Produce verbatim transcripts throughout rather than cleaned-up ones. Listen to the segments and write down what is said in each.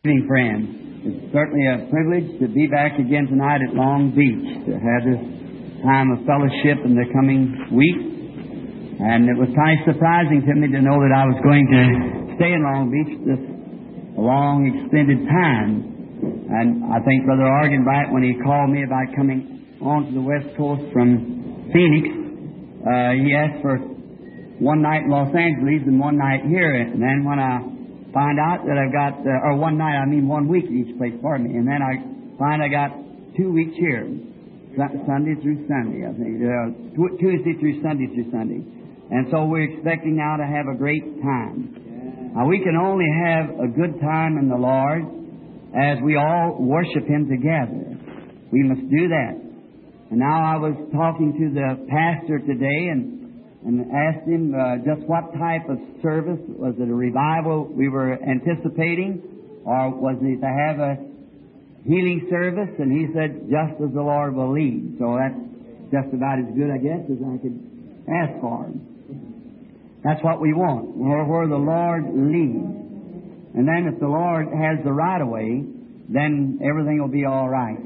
evening, friends. It's certainly a privilege to be back again tonight at Long Beach, to have this time of fellowship in the coming week. And it was kind of surprising to me to know that I was going to stay in Long Beach this long, extended time. And I think Brother Argenbright, when he called me about coming on to the West Coast from Phoenix, uh, he asked for one night in Los Angeles and one night here. And then when I find out that I've got, uh, or one night, I mean one week at each place, pardon me. And then I find I got two weeks here, Sunday through Sunday, I think, uh, Tuesday through Sunday through Sunday. And so we're expecting now to have a great time. Yeah. Now we can only have a good time in the Lord as we all worship Him together. We must do that. And now I was talking to the pastor today and and asked him uh, just what type of service. Was it a revival we were anticipating, or was it to have a healing service? And he said, just as the Lord will lead. So that's just about as good, I guess, as I could ask for. That's what we want, where, where the Lord leads. And then if the Lord has the right of way, then everything will be all right.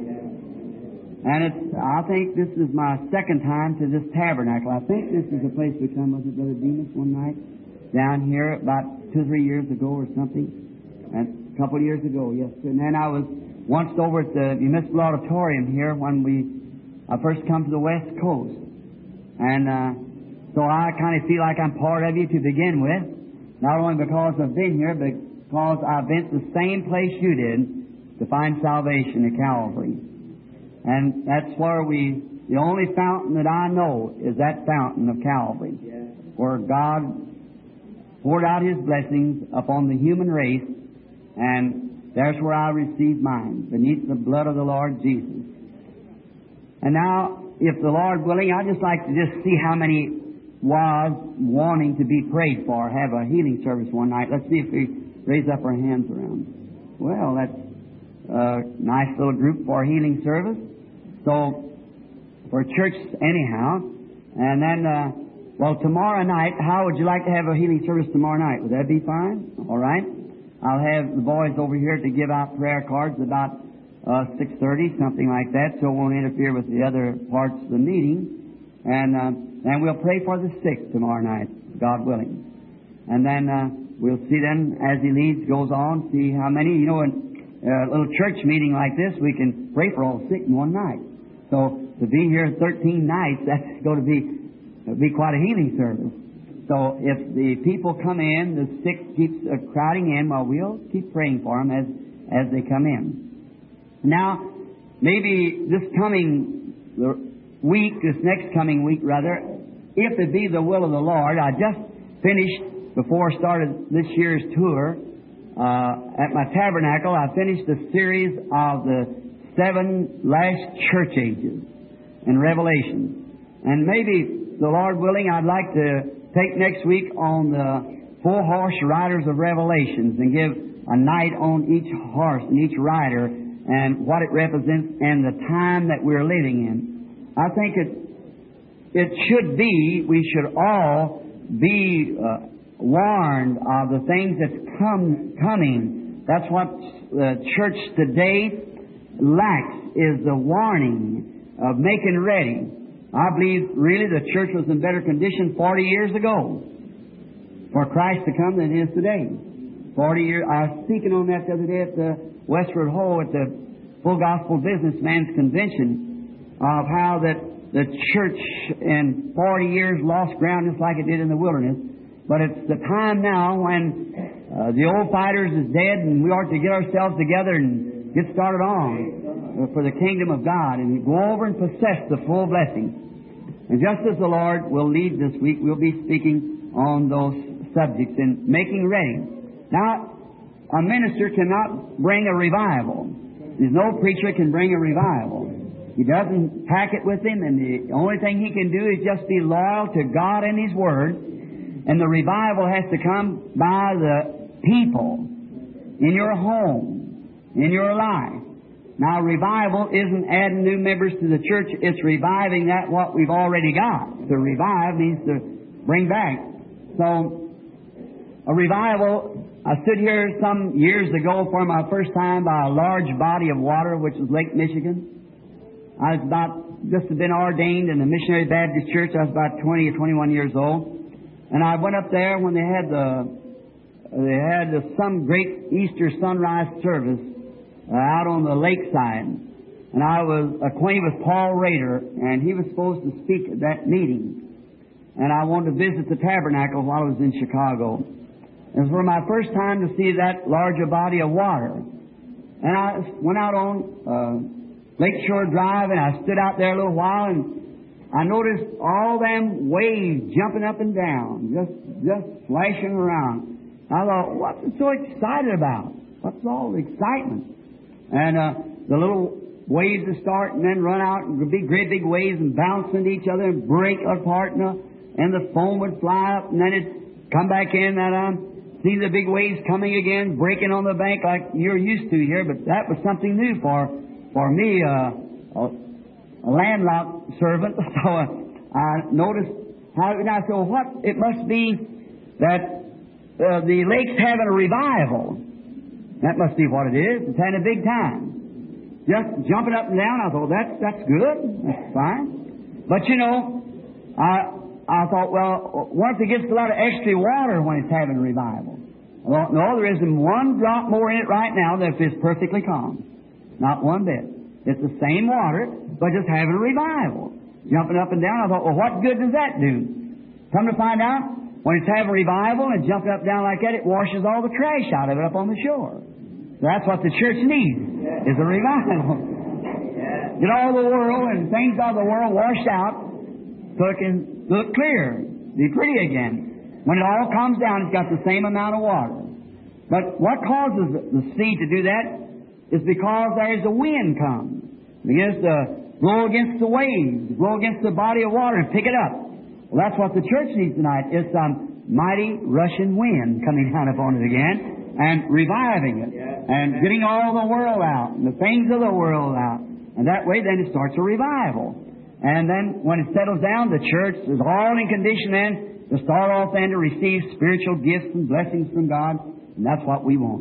And it's, I think this is my second time to this tabernacle. I think this is the place we come, was it, Brother Demas, one night down here about two or three years ago or something. And a couple of years ago, yes. And then I was once over at the Municipal Auditorium here when we I first come to the West Coast. And uh, so I kind of feel like I'm part of you to begin with, not only because I've been here, but because I've been to the same place you did to find salvation at Calvary. And that's where we, the only fountain that I know is that fountain of Calvary, yeah, where God poured out His blessings upon the human race, and there's where I received mine, beneath the blood of the Lord Jesus. And now, if the Lord willing, I'd just like to just see how many was wanting to be prayed for, have a healing service one night. Let's see if we raise up our hands around. Well, that's a nice little group for a healing service. So, for church anyhow. And then, uh, well, tomorrow night, how would you like to have a healing service tomorrow night? Would that be fine? All right. I'll have the boys over here to give out prayer cards about uh, six thirty, something like that, so it won't interfere with the other parts of the meeting. And uh, and we'll pray for the sick tomorrow night, God willing. And then uh, we'll see then, as He leads, goes on, see how many, you know, in a little church meeting like this, we can pray for all the sick in one night. So to be here thirteen nights, that's going to be be quite a healing service. So if the people come in, the sick keeps uh, crowding in, well, we'll keep praying for them as as they come in. Now, maybe this coming week, this next coming week rather, if it be the will of the Lord, I just finished, before I started this year's tour, uh, at my tabernacle, I finished a series of the seven last church ages in Revelation. And maybe, the Lord willing, I'd like to take next week on the four horse riders of Revelations and give a night on each horse and each rider and what it represents and the time that we're living in. I think it it should be, we should all be uh, warned of the things that's come coming. That's what the church today lacks, is the warning of making ready. I believe really the church was in better condition forty years ago for Christ to come than it is today. Forty years. I was speaking on that the other day at the Westward Ho at the Full Gospel Businessman's Convention, of how that the church in forty years lost ground just like it did in the wilderness. But it's the time now when uh, the old fighters is dead and we ought to get ourselves together and get started on for the kingdom of God and go over and possess the full blessings. And just as the Lord will lead this week, we'll be speaking on those subjects and making ready. Now, a minister cannot bring a revival. There's no preacher can bring a revival. He doesn't pack it with him, and the only thing he can do is just be loyal to God and His Word. And the revival has to come by the people in your home, in your life. Now, revival isn't adding new members to the church. It's reviving that what we've already got. To revive means to bring back. So, a revival, I stood here some years ago for my first time by a large body of water, which was Lake Michigan. I was about, just had been ordained in the Missionary Baptist Church. I was about twenty or twenty-one years old. And I went up there when they had the, they had the, some great Easter sunrise service uh, out on the lakeside. And I was acquainted with Paul Rader, and he was supposed to speak at that meeting. And I wanted to visit the tabernacle while I was in Chicago. It was for my first time to see that larger body of water. And I went out on uh, Lakeshore Drive, and I stood out there a little while, and I noticed all them waves jumping up and down, just just flashing around. I thought, what's it so excited about? What's all the excitement? And uh, the little waves would start and then run out, and there'd be great big waves and bounce into each other and break apart, and, uh, and the foam would fly up, and then it'd come back in, and um, see the big waves coming again, breaking on the bank like you're used to here. But that was something new for for me, uh, a, a landlocked servant. So uh, I noticed how. And I said, well, what? It must be that uh, the lake's having a revival. That must be what it is. It's having a big time. Just jumping up and down. I thought, that's that's good. That's fine. But you know, I. I thought, well, what if it gets a lot of extra water when it's having a revival? Well, no, there isn't one drop more in it right now than if it's perfectly calm. Not one bit. It's the same water, but just having a revival. Jumping up and down, I thought, well, what good does that do? Come to find out, when it's having a revival and jumping up and down like that, it washes all the trash out of it up on the shore. So that's what the church needs, is a revival. Get all the world and things of the world washed out so it can look clear, be pretty again. When it all comes down, it's got the same amount of water. But what causes the sea to do that is because there is a wind comes. It begins to blow against the waves, blow against the body of water and pick it up. Well, that's what the church needs tonight, is some mighty rushing wind coming down upon it again and reviving it and getting all the world out and the things of the world out. And that way then it starts a revival. And then when it settles down, the church is all in condition then to start off then to receive spiritual gifts and blessings from God. And that's what we want.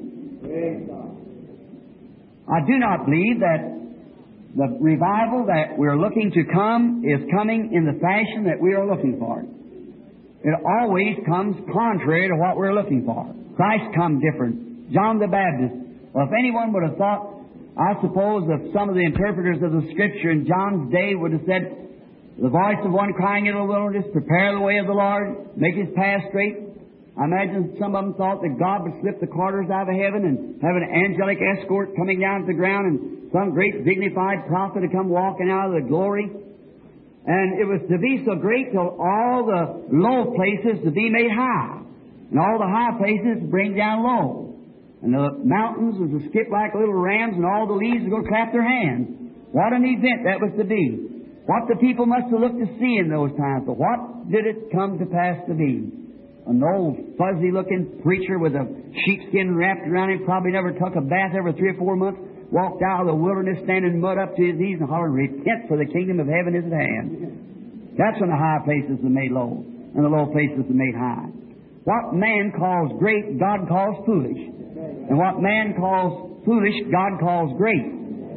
I do not believe that the revival that we're looking to come is coming in the fashion that we are looking for. It always comes contrary to what we're looking for. Christ come different. John the Baptist. Well, if anyone would have thought, I suppose that some of the interpreters of the Scripture in John's day would have said, the voice of one crying in the wilderness, prepare the way of the Lord, make His path straight. I imagine some of them thought that God would slip the quarters out of heaven and have an angelic escort coming down to the ground and some great dignified prophet to come walking out of the glory. And it was to be so great till all the low places to be made high, and all the high places to bring down low. And the mountains was to skip like little rams, and all the leaves would go clap their hands. What an event that was to be. What the people must have looked to see in those times. But what did it come to pass to be? An old fuzzy-looking preacher with a sheepskin wrapped around him, probably never took a bath every three or four months, walked out of the wilderness standing mud up to his knees and hollering, repent, for the kingdom of heaven is at hand. That's when the high places are made low, and the low places are made high. What man calls great, God calls foolish. And what man calls foolish, God calls great.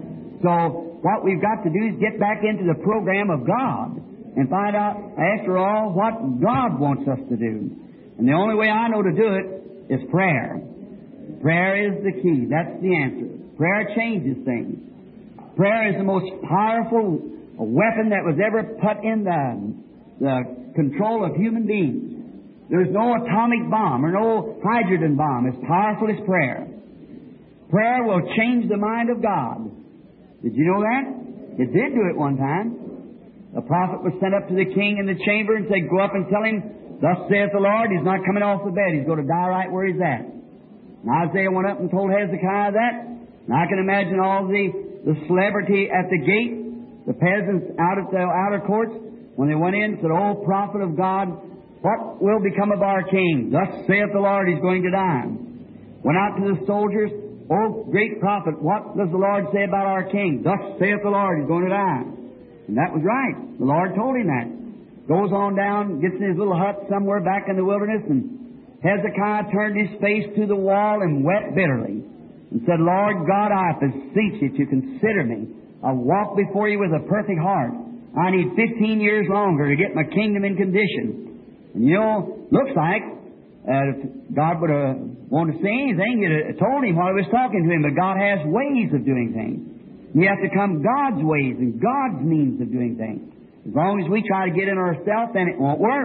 So what we've got to do is get back into the program of God and find out, after all, what God wants us to do. And the only way I know to do it is prayer. Prayer is the key. That's the answer. Prayer changes things. Prayer is the most powerful weapon that was ever put in the, the control of human beings. There's no atomic bomb or no hydrogen bomb as powerful as prayer. Prayer will change the mind of God. Did you know that? It did do it one time. The prophet was sent up to the king in the chamber and said, go up and tell him, thus saith the Lord, he's not coming off the bed. He's going to die right where he's at. And Isaiah went up and told Hezekiah that. And I can imagine all the, the celebrity at the gate, the peasants out at the outer courts, when they went in, said, oh, prophet of God, what will become of our king? Thus saith the Lord, he's going to die. Went out to the soldiers, oh, great prophet, what does the Lord say about our king? Thus saith the Lord, he's going to die. And that was right. The Lord told him that. Goes on down, gets in his little hut somewhere back in the wilderness, and Hezekiah turned his face to the wall and wept bitterly and said, Lord God, I beseech you to consider me. I walk before you with a perfect heart. I need fifteen years longer to get my kingdom in condition. And you know, looks like uh, if God would have wanted to say anything, He'd have told him while he was talking to him. But God has ways of doing things. You have to come God's ways and God's means of doing things. As long as we try to get in ourselves, then it won't work.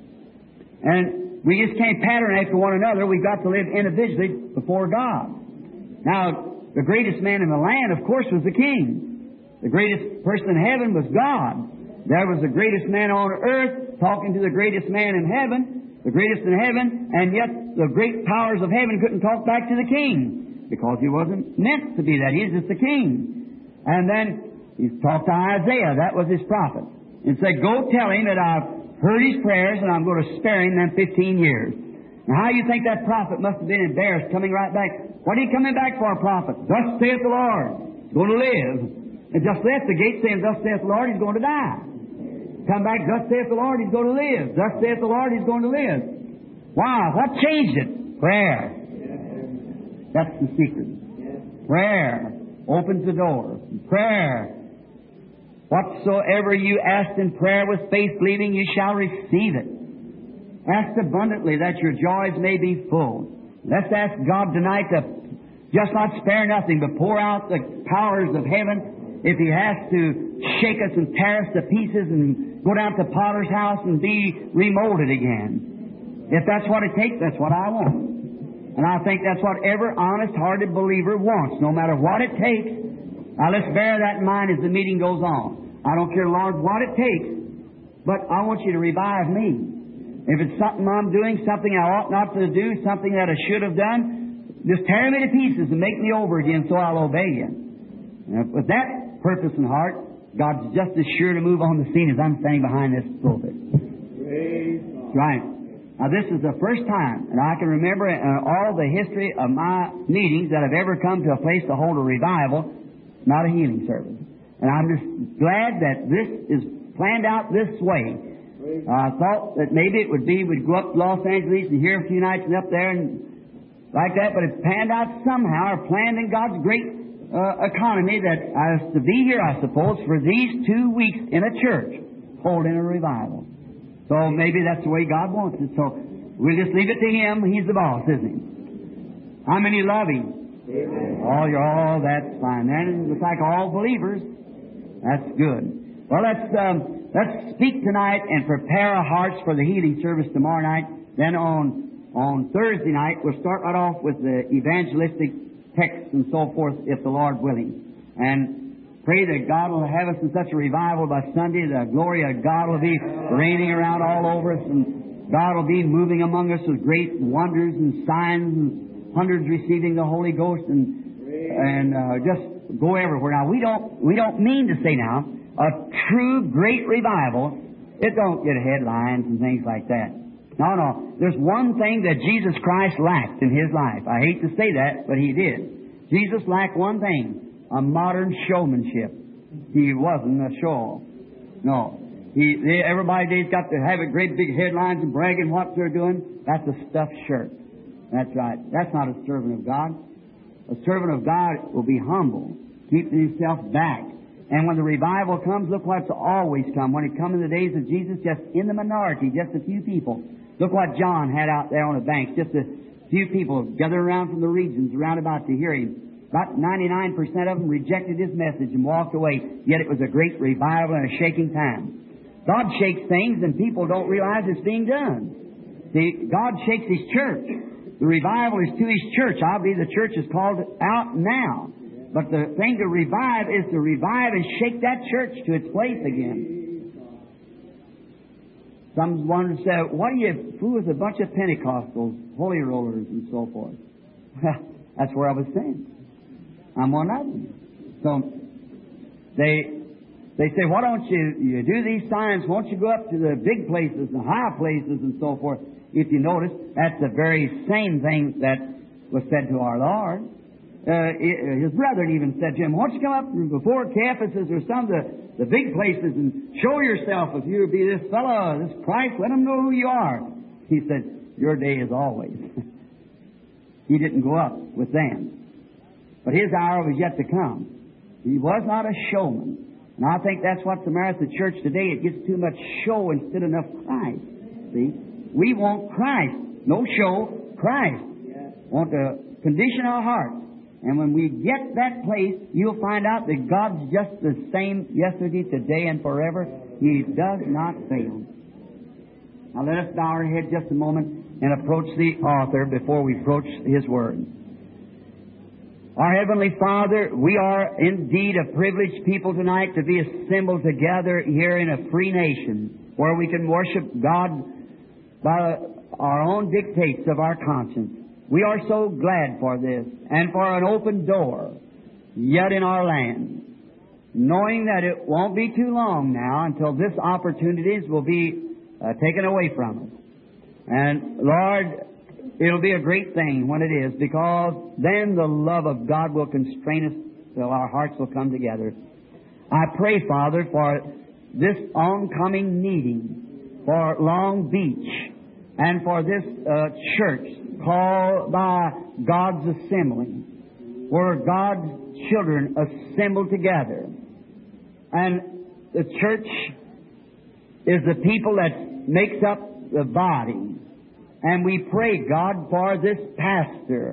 And we just can't pattern after one another. We've got to live individually before God. Now, the greatest man in the land, of course, was the king. The greatest person in heaven was God. There was the greatest man on earth talking to the greatest man in heaven, the greatest in heaven, and yet the great powers of heaven couldn't talk back to the king because he wasn't meant to be that. He's just the king. And then he talked to Isaiah. That was his prophet. And said, go tell him that I've heard his prayers and I'm going to spare him them fifteen years. Now, how do you think that prophet must have been embarrassed coming right back? What are you coming back for, a prophet? Thus saith the Lord. He's going to live. And just left the gate saying, thus saith the Lord, he's going to die. Come back, thus saith the Lord, he's going to live. Thus saith the Lord, he's going to live. Wow, what changed it? Prayer. That's the secret. Prayer opens the door. Prayer. Whatsoever you ask in prayer with faith believing, you shall receive it. Ask abundantly that your joys may be full. Let's ask God tonight to just not spare nothing, but pour out the powers of heaven. If He has to shake us and tear us to pieces and go down to Potter's house and be remolded again. If that's what it takes, that's what I want. And I think that's what every honest-hearted believer wants, no matter what it takes. Now let's bear that in mind as the meeting goes on. I don't care, Lord, what it takes, but I want you to revive me. If it's something I'm doing, something I ought not to do, something that I should have done, just tear me to pieces and make me over again so I'll obey you. And with that purpose in heart, God's just as sure to move on the scene as I'm standing behind this pulpit. Right. Now this is the first time, and I can remember in all the history of my meetings that I've ever come to a place to hold a revival, not a healing service. And I'm just glad that this is planned out this way. Uh, I thought that maybe it would be we'd go up to Los Angeles and hear a few nights and up there and like that, but it panned out somehow, or planned in God's great uh, economy that I was to be here, I suppose, for these two weeks in a church holding a revival. So maybe that's the way God wants it. So we'll just leave it to Him. He's the boss, isn't He? How many love Him? Amen. Oh, you're all that's fine. Then it's like all believers. That's good. Well, let's um, let's speak tonight and prepare our hearts for the healing service tomorrow night. Then on on Thursday night we'll start right off with the evangelistic texts and so forth, if the Lord willing. And pray that God will have us in such a revival by Sunday. The glory of God will be raining around all over us, and God will be moving among us with great wonders and signs, and hundreds receiving the Holy Ghost, and and uh, just go everywhere. Now, we don't we don't mean to say now a true great revival. It don't get headlines and things like that. No, no. There's one thing that Jesus Christ lacked in His life. I hate to say that, but He did. Jesus lacked one thing: a modern showmanship. He wasn't a show. No. He, they, everybody today's got to have it great big headlines and bragging what they're doing. That's a stuffed shirt. That's right. That's not a servant of God. A servant of God will be humble, keeping himself back. And when the revival comes, look what's always come. When it come in the days of Jesus, just in the minority, just a few people. Look what John had out there on the banks. Just a few people gathered around from the regions around about to hear him. About ninety-nine percent of them rejected his message and walked away. Yet it was a great revival and a shaking time. God shakes things and people don't realize it's being done. See, God shakes His church. The revival is to His church. I believe the church is called out now. But the thing to revive is to revive and shake that church to its place again. Some one said, what do you fool with a bunch of Pentecostals, holy rollers, and so forth? That's where I was saying. I'm one of them. So they they say, why don't you, you do these signs? Won't you go up to the big places and high places and so forth? If you notice, that's the very same thing that was said to our Lord. Uh, his brethren even said to Him, won't you come up before Caiaphas or some of the, the big places and show yourself if you be this fellow, this Christ, let them know who you are. He said, Your day is always. He didn't go up with them. But His hour was yet to come. He was not a showman. And I think that's what's the matter with the church today. It gets too much show instead of enough Christ. See? We want Christ. No show, Christ. Want to condition our hearts. And when we get that place, you'll find out that God's just the same yesterday, today, and forever. He does not fail. Now let us bow our head just a moment and approach the author before we approach His Word. Our Heavenly Father, we are indeed a privileged people tonight to be assembled together here in a free nation where we can worship God by our own dictates of our conscience. We are so glad for this and for an open door yet in our land, knowing that it won't be too long now until this opportunities will be uh, taken away from us. And Lord, it'll be a great thing when it is, because then the love of God will constrain us till our hearts will come together. I pray, Father, for this oncoming meeting for Long Beach and for this uh, church called by God's assembly, where God's children assemble together. And the church is the people that makes up the body. And we pray, God, for this pastor.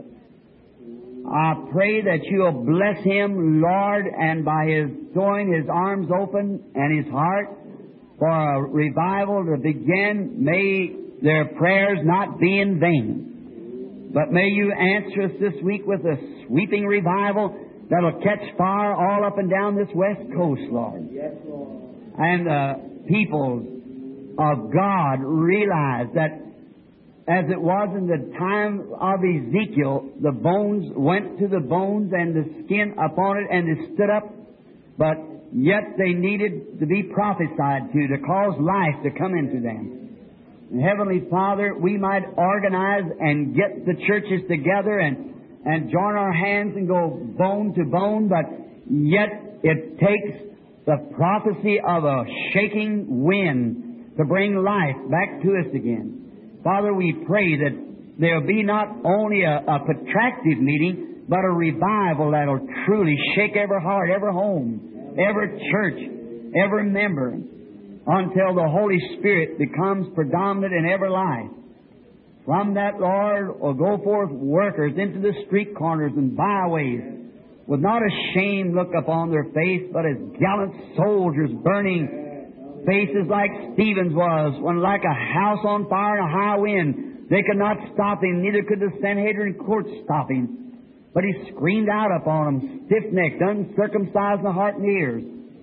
I pray that you'll bless him, Lord, and by his throwing his arms open and his heart for a revival to begin, may their prayers not be in vain. But may you answer us this week with a sweeping revival that'll catch fire all up and down this west coast, Lord. Yes, Lord. And the people of God realize that as it was in the time of Ezekiel, the bones went to the bones and the skin upon it, and it stood up, but yet they needed to be prophesied to, to cause life to come into them. And Heavenly Father, we might organize and get the churches together and, and join our hands and go bone to bone, but yet it takes the prophecy of a shaking wind to bring life back to us again. Father, we pray that there'll be not only a, a protracted meeting, but a revival that'll truly shake every heart, every home, every church, every member, until the Holy Spirit becomes predominant in every life. From that, Lord, will go forth workers into the street corners and byways, with not a shamed look upon their face, but as gallant soldiers burning faces like Stephen's was, when like a house on fire in a high wind, they could not stop him, neither could the Sanhedrin court stop him. But he screamed out upon them, stiff-necked, uncircumcised in the heart and ears.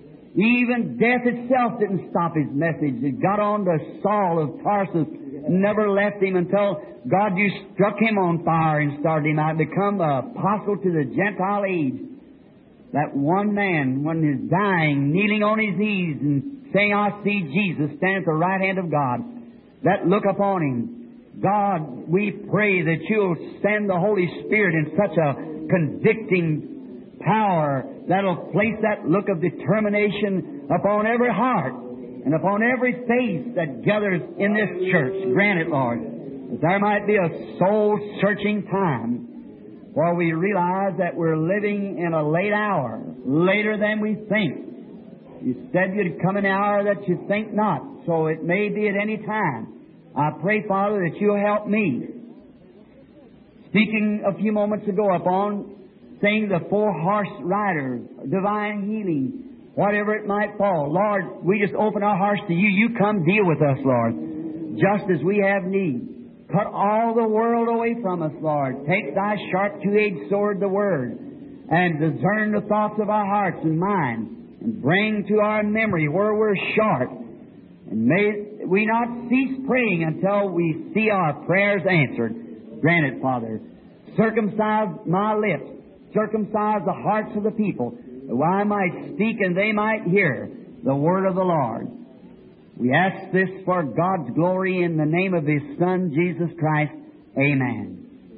Even death itself didn't stop his message. It got on to Saul of Tarsus, never left him until God, you struck him on fire and started him out, become an apostle to the Gentile age. That one man, when he's dying, kneeling on his knees and saying, I see Jesus stand at the right hand of God. That look upon him. God, we pray that you'll send the Holy Spirit in such a convicting power that'll place that look of determination upon every heart and upon every face that gathers in this church. Grant it, Lord, that there might be a soul-searching time, for we realize that we're living in a late hour, later than we think. You said you'd come an hour that you think not, so it may be at any time. I pray, Father, that you'll help me. Speaking a few moments ago upon saying the four horse riders, divine healing, whatever it might fall. Lord, we just open our hearts to you. You come deal with us, Lord, just as we have need. Cut all the world away from us, Lord. Take thy sharp two-edged sword, the Word, and discern the thoughts of our hearts and minds, and bring to our memory where we're short. And may we not cease praying until we see our prayers answered. Grant it, Father. Circumcise my lips. Circumcise the hearts of the people, that I might speak and they might hear the word of the Lord. We ask this for God's glory in the name of His Son, Jesus Christ. Amen.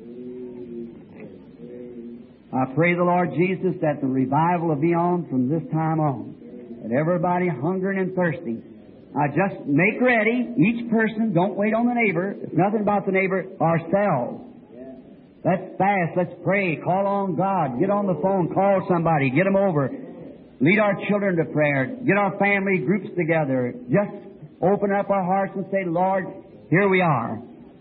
I pray the Lord Jesus that the revival will be on from this time on, that everybody hungering and thirsty I just make ready, each person, don't wait on the neighbor. It's nothing about the neighbor, ourselves. Let's fast, let's pray, call on God, get on the phone, call somebody, get them over. Lead our children to prayer, get our family groups together. Just open up our hearts and say, Lord, here we are.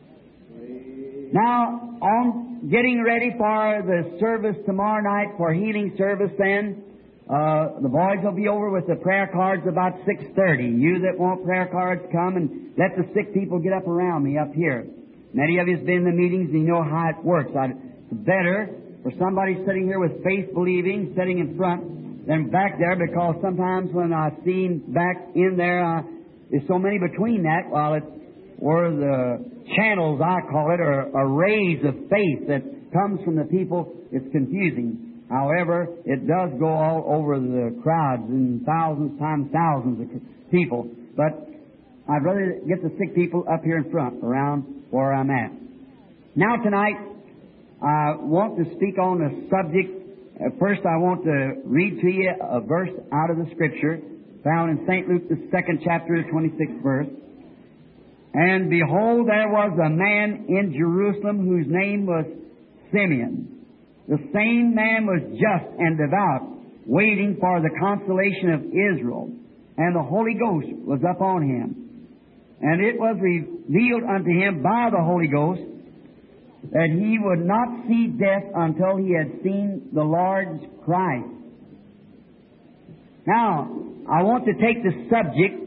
Now, on getting ready for the service tomorrow night, for healing service then, Uh, the boys will be over with the prayer cards about six thirty. You that want prayer cards, come and let the sick people get up around me up here. Many of you have been in the meetings and you know how it works. It's better for somebody sitting here with faith believing, sitting in front, than back there, because sometimes when I've seen back in there, uh, there's so many between that, while it's, or the channels, I call it, or, or rays of faith that comes from the people, it's confusing. However, it does go all over the crowds and thousands times thousands of people. But I'd rather get the sick people up here in front, around where I'm at. Now tonight, I want to speak on a subject. First, I want to read to you a verse out of the Scripture found in Saint Luke, the second chapter, the twenty-sixth verse. And behold, there was a man in Jerusalem whose name was Simeon. The same man was just and devout, waiting for the consolation of Israel. And the Holy Ghost was upon him. And it was revealed unto him by the Holy Ghost that he would not see death until he had seen the Lord's Christ. Now, I want to take the subject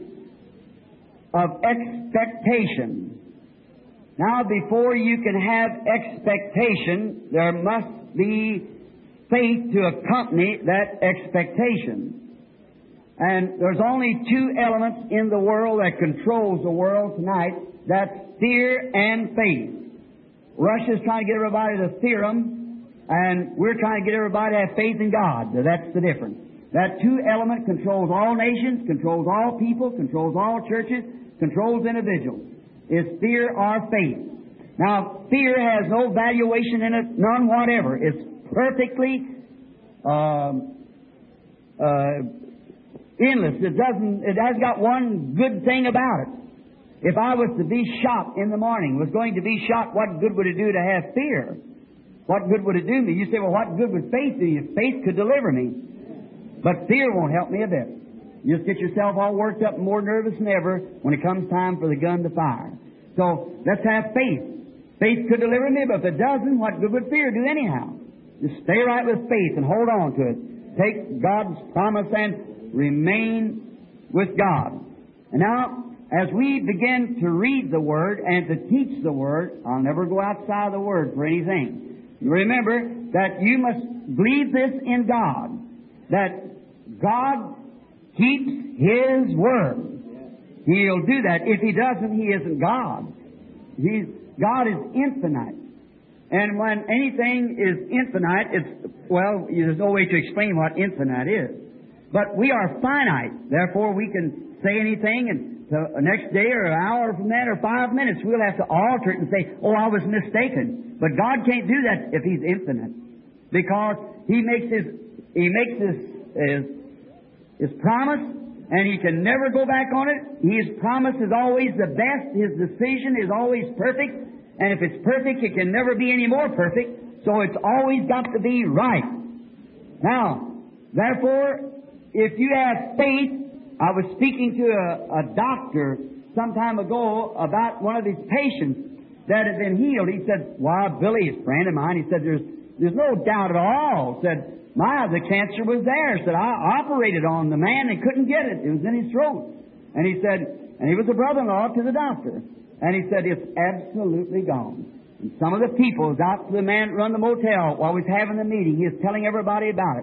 of expectation. Now, before you can have expectation, there must be faith to accompany that expectation. And there's only two elements in the world that controls the world tonight. That's fear and faith. Russia's trying to get everybody to fear them, and we're trying to get everybody to have faith in God. That's the difference. That two element controls all nations, controls all people, controls all churches, controls individuals. Is fear or faith. Now, fear has no valuation in it, none whatever. It's perfectly um, uh, endless. It doesn't. It has got one good thing about it. If I was to be shot in the morning, was going to be shot, what good would it do to have fear? What good would it do me? You say, well, what good would faith do you? Faith could deliver me. But fear won't help me a bit. You just get yourself all worked up and more nervous than ever when it comes time for the gun to fire. So, let's have faith. Faith could deliver me, but if it doesn't, what good would fear do anyhow? Just stay right with faith and hold on to it. Take God's promise and remain with God. And now, as we begin to read the Word and to teach the Word, I'll never go outside of the Word for anything. Remember that you must believe this in God, that God keeps His Word. He'll do that. If He doesn't, He isn't God. He's, God is infinite. And when anything is infinite, it's, well, there's no way to explain what infinite is. But we are finite. Therefore, we can say anything, and the next day or an hour from that or five minutes, we'll have to alter it and say, oh, I was mistaken. But God can't do that if He's infinite. Because He makes His, He makes His, His, His promise, and He can never go back on it. His promise is always the best. His decision is always perfect. And if it's perfect, it can never be any more perfect. So it's always got to be right. Now, therefore, if you have faith, I was speaking to a, a doctor some time ago about one of his patients that had been healed. He said, why, Billy, a friend of mine, he said, there's, there's no doubt at all. Said, my, the cancer was there. Said, I operated on the man and couldn't get it. It was in his throat. And he said, and he was a brother-in-law to the doctor. And he said, it's absolutely gone. And some of the people was out to the man run the motel while we was having the meeting. He was telling everybody about it.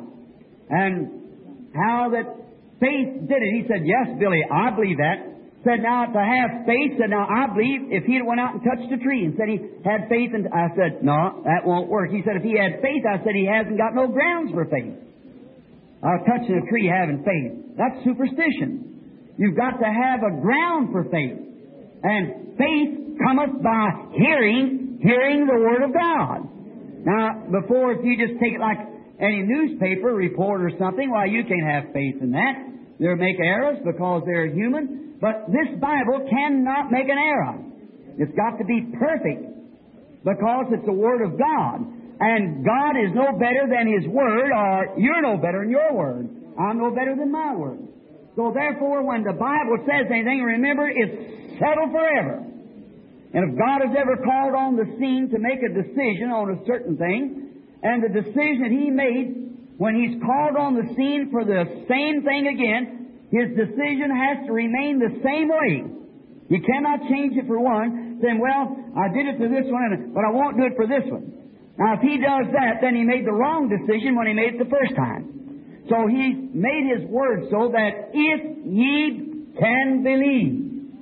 And how that faith did it. He said, yes, Billy, I believe that. Said, now, to have faith, said, now, I believe if he had went out and touched a tree and said he had faith, and I said, no, that won't work. He said, if he had faith, I said, he hasn't got no grounds for faith. Uh, touching a tree, having faith. That's superstition. You've got to have a ground for faith. And faith cometh by hearing, hearing the Word of God. Now, before, if you just take it like any newspaper report or something, why, you can't have faith in that. They'll make errors because they're human. But this Bible cannot make an error. It's got to be perfect because it's the Word of God. And God is no better than His Word, or you're no better than your Word. I'm no better than my Word. So therefore, when the Bible says anything, remember, it's settled forever. And if God has ever called on the scene to make a decision on a certain thing, and the decision that He made when He's called on the scene for the same thing again, His decision has to remain the same way. You cannot change it for one, saying, well, I did it for this one, but I won't do it for this one. Now, if He does that, then He made the wrong decision when He made it the first time. So He made His Word so that if ye can believe.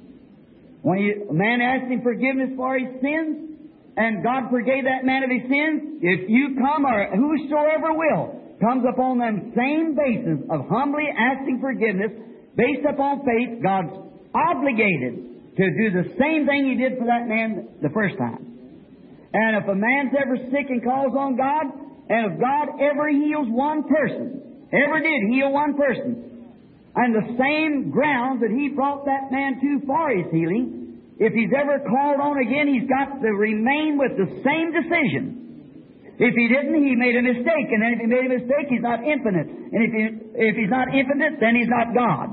When he, a man asked Him forgiveness for his sins, and God forgave that man of his sins, if you come, or whosoever will, comes upon them same basis of humbly asking forgiveness, based upon faith, God's obligated to do the same thing He did for that man the first time. And if a man's ever sick and calls on God, and if God ever heals one person, ever did heal one person, and the same grounds that He brought that man to for his healing, if he's ever called on again, he's got to remain with the same decision. If he didn't, he made a mistake. And then if he made a mistake, he's not infinite. And if, he, if he's not infinite, then he's not God.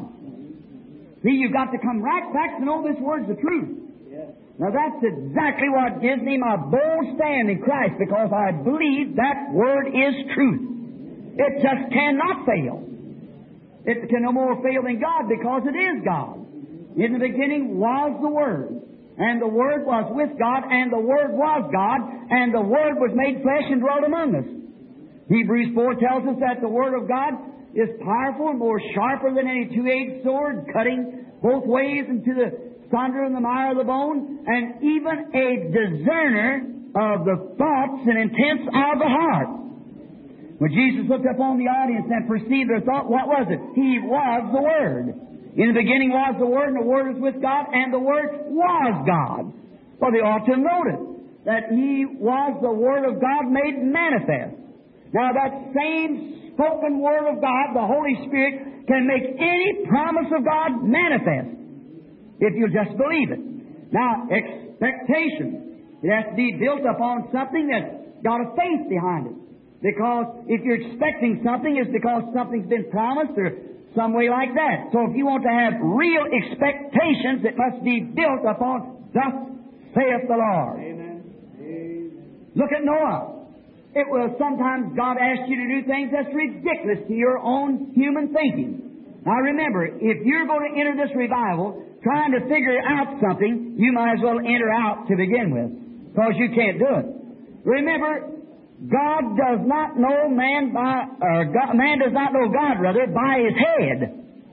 See, you've got to come right back to know this Word's the truth. Now that's exactly what gives me my bold stand in Christ, because I believe that Word is truth. It just cannot fail. It can no more fail than God, because it is God. In the beginning was the Word, and the Word was with God, and the Word was God, and the Word was made flesh and dwelt among us. Hebrews four tells us that the Word of God is powerful, more sharper than any two-edged sword, cutting both ways into the sunder and the mire of the bone, and even a discerner of the thoughts and intents of the heart. When Jesus looked upon the audience and perceived their thought, what was it? He was the Word. In the beginning was the Word, and the Word was with God, and the Word was God. Well, they ought to notice that He was the Word of God made manifest. Now, that same spoken Word of God, the Holy Spirit, can make any promise of God manifest, if you'll just believe it. Now, expectation. It has to be built upon something that's got a faith behind it. Because if you're expecting something, it's because something's been promised or some way like that. So if you want to have real expectations, it must be built upon thus saith the Lord. Amen. Amen. Look at Noah. It will sometimes God asks you to do things that's ridiculous to your own human thinking. Now remember, if you're going to enter this revival trying to figure out something, you might as well enter out to begin with, because you can't do it. Remember, God does not know man by, or God, man does not know God, rather, by his head.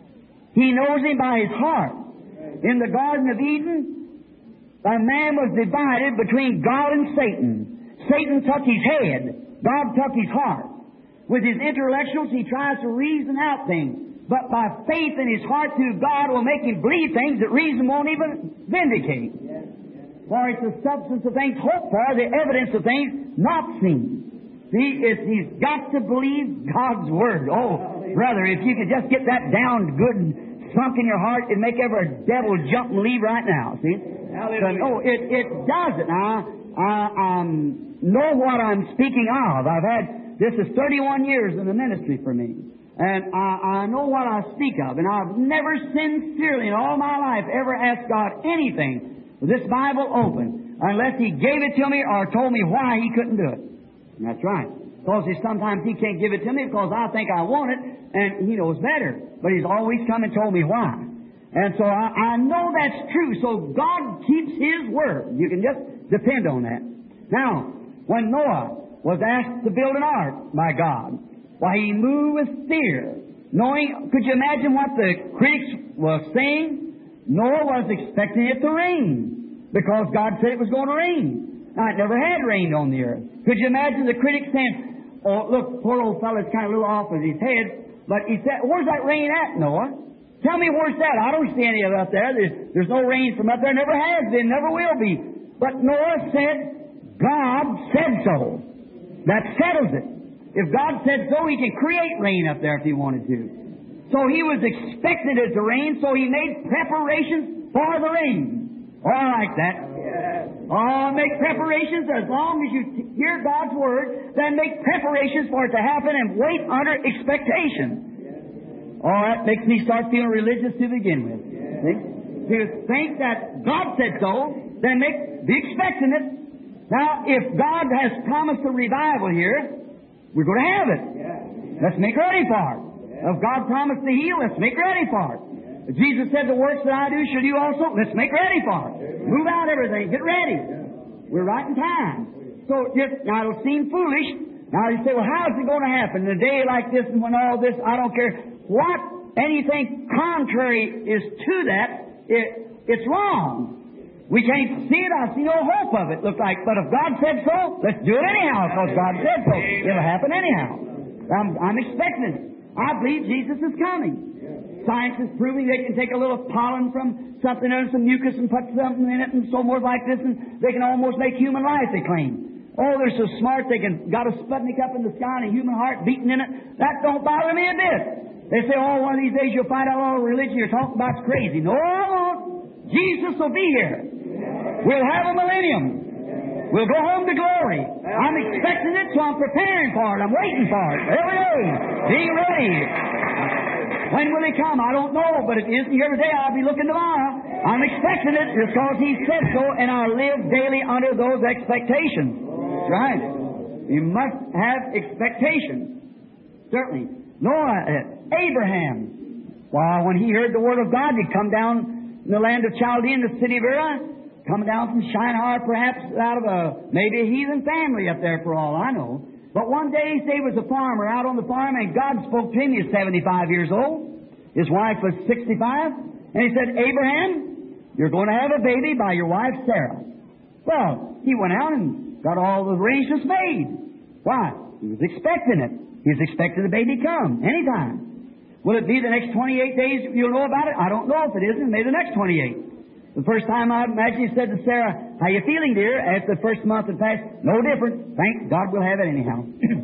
He knows Him by his heart. In the Garden of Eden, a man was divided between God and Satan. Satan took his head. God took his heart. With his intellectuals, he tries to reason out things. But by faith in his heart through God will make him believe things that reason won't even vindicate. For it's the substance of things hoped for, the evidence of things not seen. See, it's, he's got to believe God's Word. Oh, brother, if you could just get that down good and sunk in your heart, it'd make every devil jump and leave right now, see? So, oh, it, it does it. Now, I um, know what I'm speaking of. I've had, this is thirty-one years in the ministry for me. And I, I know what I speak of. And I've never sincerely in all my life ever asked God anything with this Bible open, unless He gave it to me or told me why He couldn't do it. And that's right. Because sometimes He can't give it to me because I think I want it, and He knows better. But He's always come and told me why. And so I, I know that's true. So God keeps His Word. You can just depend on that. Now, when Noah was asked to build an ark by God, why he moved with fear, knowing, could you imagine what the critics were saying? Noah was expecting it to rain, because God said it was going to rain. Now, it never had rained on the earth. Could you imagine the critics saying, oh, look, poor old fellow's kind of a little off with his head, but he said, where's that rain at, Noah? Tell me where's that? I don't see any of it up there. There's, there's no rain from up there. Never has been, never will be. But Noah said, God said so. That settles it. If God said so, He can create rain up there if He wanted to. So he was expecting it to rain, so he made preparations for the rain. Oh, I like that. Oh, make preparations as long as you t- hear God's Word, then make preparations for it to happen and wait under expectation. Oh, that makes me start feeling religious to begin with. See? To think that God said so, then make, be expecting it. Now, if God has promised a revival here, we're going to have it. Let's make ready for it. If God promised to heal, let's make ready for it. If Jesus said, the works that I do should you also, let's make ready for it. Move out everything. Get ready. We're right in time. So, just, now it'll seem foolish. Now you say, well, how is it going to happen? In a day like this and when all this, I don't care what anything contrary is to that, it, it's wrong. We can't see it. I see no hope of it, look like. But if God said so, let's do it anyhow, because God said so. It'll happen anyhow. I'm, I'm expecting it. I believe Jesus is coming. Science is proving they can take a little pollen from something under some mucus and put something in it and so forth like this, and they can almost make human life, they claim. Oh, they're so smart they can got a Sputnik up in the sky and a human heart beating in it. That don't bother me a bit. They say, oh, one of these days you'll find out all the religion you're talking about's crazy. No, I won't. Jesus will be here. We'll have a millennium. We'll go home to glory. I'm expecting it, so I'm preparing for it. I'm waiting for it. Every day. Being ready. When will He come? I don't know, but if He isn't here today, I'll be looking tomorrow. I'm expecting it because He said so, and I live daily under those expectations. That's right. You must have expectations. Certainly. Noah, uh, Abraham. Well, when he heard the Word of God, he'd come down in the land of Chaldea in the city of Ur, come down from Shinar, perhaps out of a, maybe a heathen family up there for all I know. But one day, he was a farmer out on the farm, and God spoke to him. He was seventy-five years old. His wife was sixty-five. And He said, Abraham, you're going to have a baby by your wife Sarah. Well, he went out and got all the arrangements made. Why? He was expecting it. He was expecting the baby come anytime. Will it be the next twenty-eight days you'll know about it? I don't know if it isn't. Maybe the next twenty-eight. The first time I imagine he said to Sarah, how you feeling, dear? After the first month had passed, no different. Thank God we'll have it anyhow.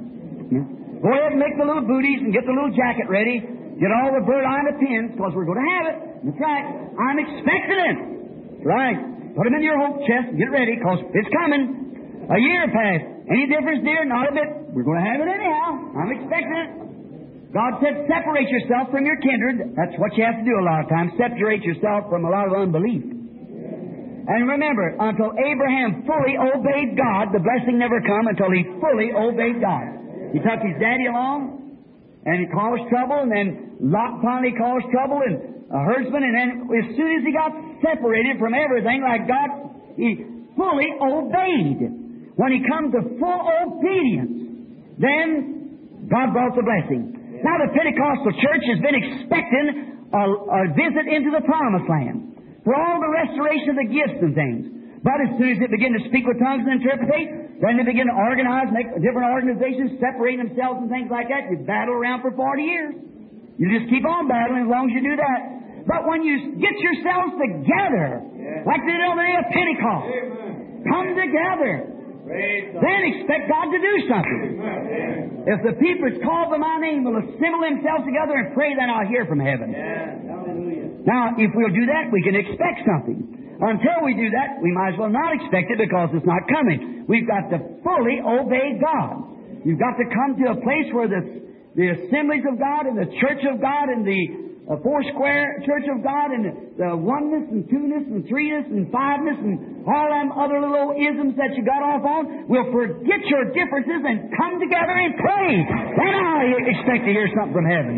Go ahead and make the little booties and get the little jacket ready. Get all the bird eye and the pins, because we're going to have it. That's right. I'm expecting it. That's right. Put them in your hope chest and get ready, because it's coming. A year passed. Any difference, dear? Not a bit. We're going to have it anyhow. I'm expecting it. God said, separate yourself from your kindred. That's what you have to do a lot of times. Separate yourself from a lot of unbelief. And remember, until Abraham fully obeyed God, the blessing never come until he fully obeyed God. He took his daddy along, and he caused trouble, and then Lot finally caused trouble, and a herdsman, and then as soon as he got separated from everything like God, he fully obeyed. When he come to full obedience, then God brought the blessing. Now the Pentecostal church has been expecting a, a visit into the Promised Land for all the restoration of the gifts and things. But as soon as they begin to speak with tongues and interpretate, then they begin to organize, make different organizations, separate themselves and things like that. You battle around for forty years. You just keep on battling as long as you do that. But when you get yourselves together, yeah. like they did on the day of Pentecost, Amen. Come together. Then expect God to do something. Amen. If the people that's called by my name will assemble themselves together and pray, then I'll hear from heaven. Yeah. Now, if we'll do that, we can expect something. Until we do that, we might as well not expect it because it's not coming. We've got to fully obey God. You've got to come to a place where the, the assemblies of God and the church of God and the uh, four square church of God and the, the oneness and two-ness and three-ness and five-ness and all them other little isms that you got off on will forget your differences and come together and pray. Then I expect to hear something from heaven.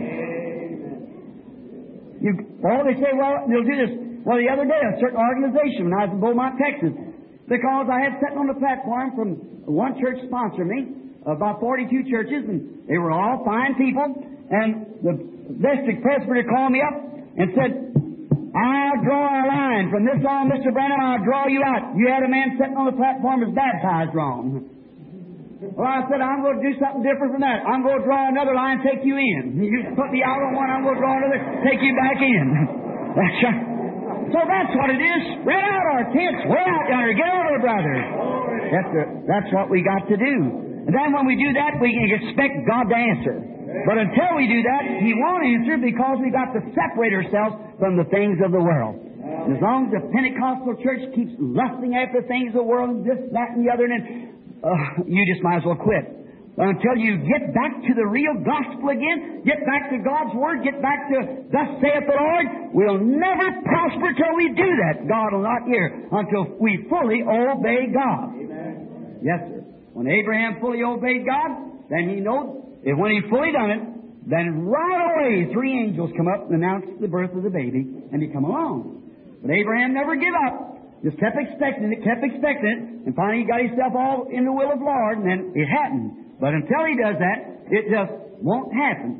You, well, they say, well, they'll do this. Well, the other day, a certain organization, when I was in Beaumont, Texas, because I had sitting on the platform from one church sponsor me, about forty-two churches, and they were all fine people, and the district presbyter called me up and said, I'll draw a line. From this on, Mister Branham, I'll draw you out. You had a man sitting on the platform who was baptized wrong. Well, I said, I'm going to do something different from that. I'm going to draw another line, take you in. You put me out on one, I'm going to draw another, take you back in. That's right. So that's what it is. Spread out our tents. Way out yonder. Get over, brother. That's, the, that's what we got to do. And then when we do that, we can expect God to answer. But until we do that, He won't answer because we've got to separate ourselves from the things of the world. And as long as the Pentecostal church keeps lusting after things of the world and this, that, and the other, and uh, you just might as well quit. But until you get back to the real gospel again, get back to God's Word, get back to thus saith the Lord, we'll never prosper till we do that. God will not hear until we fully obey God. Amen. Yes, sir. When Abraham fully obeyed God, then he knows if when he fully done it, then right away three angels come up and announce the birth of the baby, and he come along. But Abraham never give up. Just kept expecting it, kept expecting it, and finally he got himself all in the will of the Lord, and then it happened. But until he does that, it just won't happen.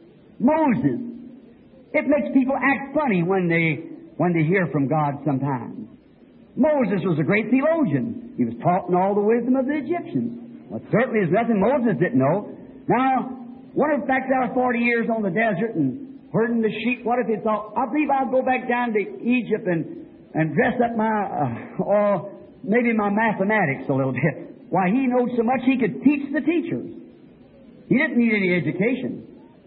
Moses. It makes people act funny when they when they hear from God sometimes. Moses was a great theologian. He was taught in all the wisdom of the Egyptians. Well, certainly there's nothing Moses didn't know. Now, what if back there forty years on the desert and herding the sheep, what if he thought, I believe I'll go back down to Egypt and, and dress up my, uh, or maybe my mathematics a little bit. Why, he knows so much he could teach the teachers. He didn't need any education.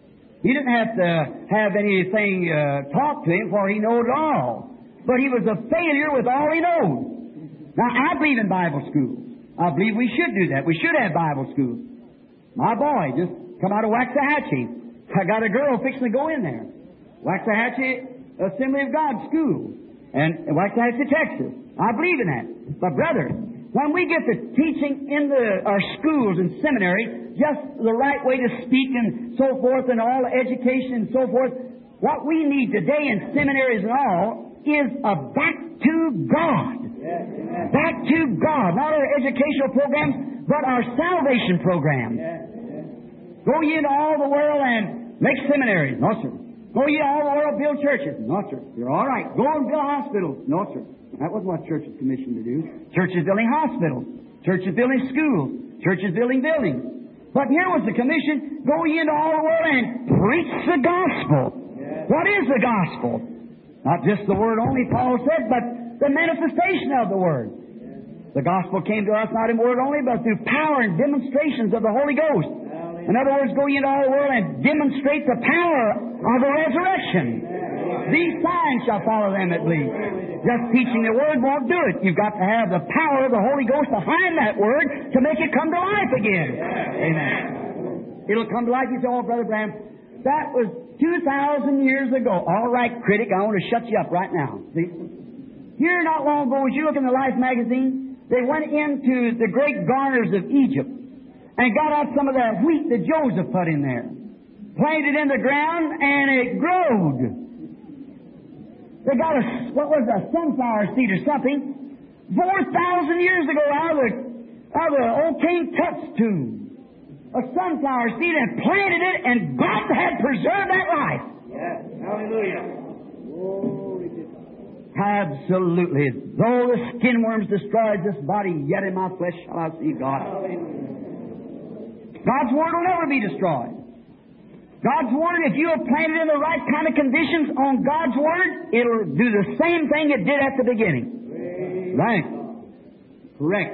He didn't have to have anything uh, taught to him, for he knows it all. But he was a failure with all he knows. Now, I believe in Bible schools. I believe we should do that. We should have Bible schools. My boy just come out of Waxahachie. I got a girl fixing to go in there. Waxahachie Assembly of God School. And Waxahachie, Texas. I believe in that. But brother, when we get the teaching in the, our schools and seminary, just the right way to speak and so forth and all the education and so forth, what we need today in seminaries and all is a back to God. Yes, back to God. Not our educational programs, but our salvation programs. Yes, yes. Go ye into all the world and make seminaries. No, sir. Go ye into all the world, build churches. No, sir. You're all right. Go and build hospitals. No, sir. That wasn't what church is commissioned to do. Church is building hospitals. Church is building schools. Church is building buildings. But here was the commission, go ye into all the world and preach the gospel. Yes. What is the gospel? Not just the word only, Paul said, but the manifestation of the word. Yes. The gospel came to us not in word only, but through power and demonstrations of the Holy Ghost. Hallelujah. In other words, go ye into all the world and demonstrate the power of the resurrection. Yes. These signs shall follow them that believe. Just teaching the Word won't do it. You've got to have the power of the Holy Ghost behind that Word to make it come to life again. Yeah. Amen. It'll come to life. You say, oh, Brother Branham, that was two thousand years ago. All right, critic, I want to shut you up right now. See? Here not long ago, as you look in the Life magazine, they went into the great garners of Egypt and got out some of that wheat that Joseph put in there. Planted it in the ground, and it growed. They got a, what was a sunflower seed or something, four thousand years ago out of the, out of the old King Tut's tomb. A sunflower seed and planted it, and God had preserved that life. Yes, hallelujah. Glory to God. Absolutely. Though the skin worms destroyed this body, yet in my flesh shall I see God. God's Word will never be destroyed. God's Word, if you have planted in the right kind of conditions on God's Word, it'll do the same thing it did at the beginning. Right. Correct.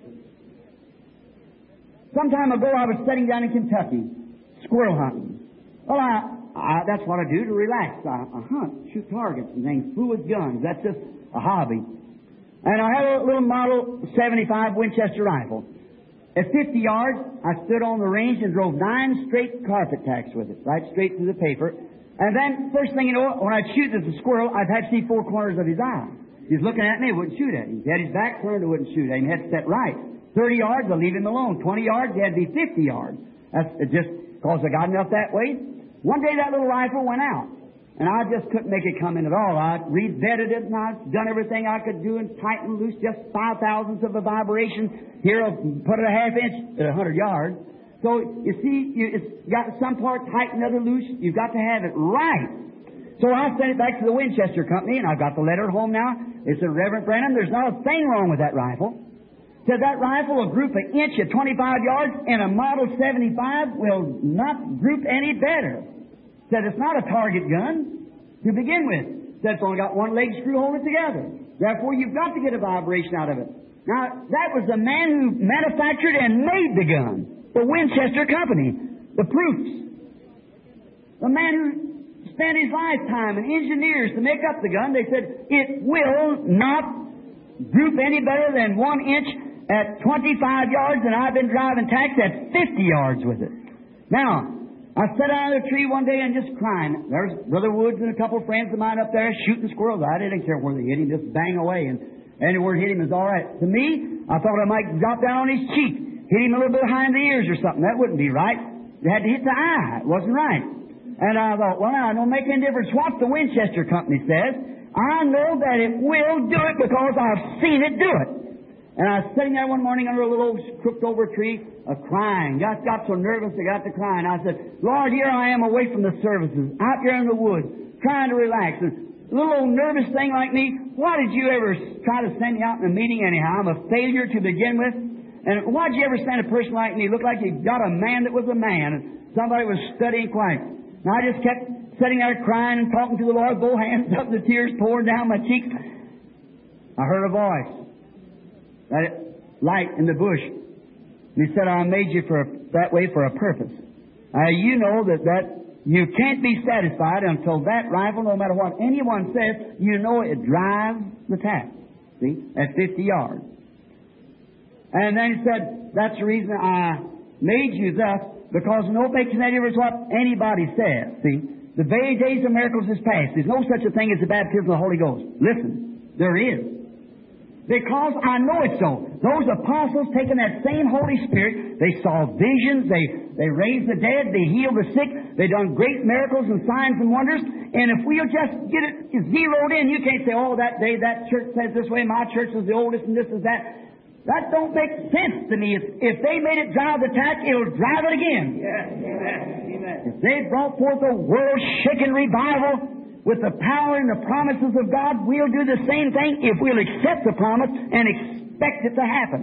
Some time ago, I was sitting down in Kentucky, squirrel hunting. Well, I, I, that's what I do to relax. I, I hunt, shoot targets and things, fool with guns. That's just a hobby. And I had a little model seventy-five Winchester rifle. At fifty yards, I stood on the range and drove nine straight carpet tacks with it, right straight through the paper. And then, first thing you know, when I'd shoot at the squirrel, I'd have to see four corners of his eye. He's looking at me, wouldn't shoot at him. He had his back turned, I wouldn't shoot at him. He had to set right. Thirty yards, I'd leave him alone. Twenty yards, he had to be fifty yards. That's just because I got enough that way. One day that little rifle went out. And I just couldn't make it come in at all. I re-vetted it, and I've done everything I could do and tightened loose just five thousandths of a vibration. Here, I'll put it a half inch at a hundred yards. So, you see, you, it's got some part tight and other loose. You've got to have it right. So I sent it back to the Winchester Company, and I've got the letter at home now. It said, Reverend Branham, there's not a thing wrong with that rifle. Said that rifle will group an inch at twenty-five yards, and a Model seventy-five will not group any better. Said it's not a target gun to begin with. Said it's only got one leg screw holding it together. Therefore, you've got to get a vibration out of it. Now, that was the man who manufactured and made the gun, the Winchester Company, the proofs. The man who spent his lifetime and engineers to make up the gun, they said, it will not droop any better than one inch at twenty-five yards, and I've been driving tacks at fifty yards with it. Now, I sat under a tree one day and just crying. There's Brother Woods and a couple of friends of mine up there shooting squirrels. I didn't care where they hit him, just bang away, and anywhere it hit him is all right. To me, I thought I might drop down on his cheek, hit him a little bit behind the ears or something. That wouldn't be right. They had to hit the eye. It wasn't right. And I thought, well, now, it don't make any difference what the Winchester Company says. I know that it will do it because I've seen it do it. And I was sitting there one morning under a little old crooked over tree, uh, crying. Got, got so nervous I got to crying. I said, Lord, here I am away from the services, out here in the woods, trying to relax. And a little old nervous thing like me, why did you ever try to send me out in a meeting anyhow? I'm a failure to begin with. And why did you ever send a person like me? Looked like you got a man that was a man, and somebody was studying quiet. And I just kept sitting there crying and talking to the Lord, both hands up, the tears pouring down my cheeks. I heard a voice. That light in the bush. And he said, I made you for a, that way for a purpose. Uh, you know that, that you can't be satisfied until that rifle, no matter what anyone says, you know it drives the tack. See? At fifty yards. And then he said, that's the reason I made you thus, because no makes any difference what anybody says. See? The very days of miracles is past. There's no such a thing as the baptism of the Holy Ghost. Listen, there is. Because I know it so. Those apostles taking that same Holy Spirit, they saw visions, they, they raised the dead, they healed the sick, they done great miracles and signs and wonders. And if we'll just get it zeroed in, you can't say, oh, that day that church says this way, my church is the oldest and this is that. That don't make sense to me. If, if they made it drive the tack, it'll drive it again. Yes, amen. Amen. If they brought forth a world-shaking revival with the power and the promises of God, we'll do the same thing if we'll accept the promise and expect it to happen.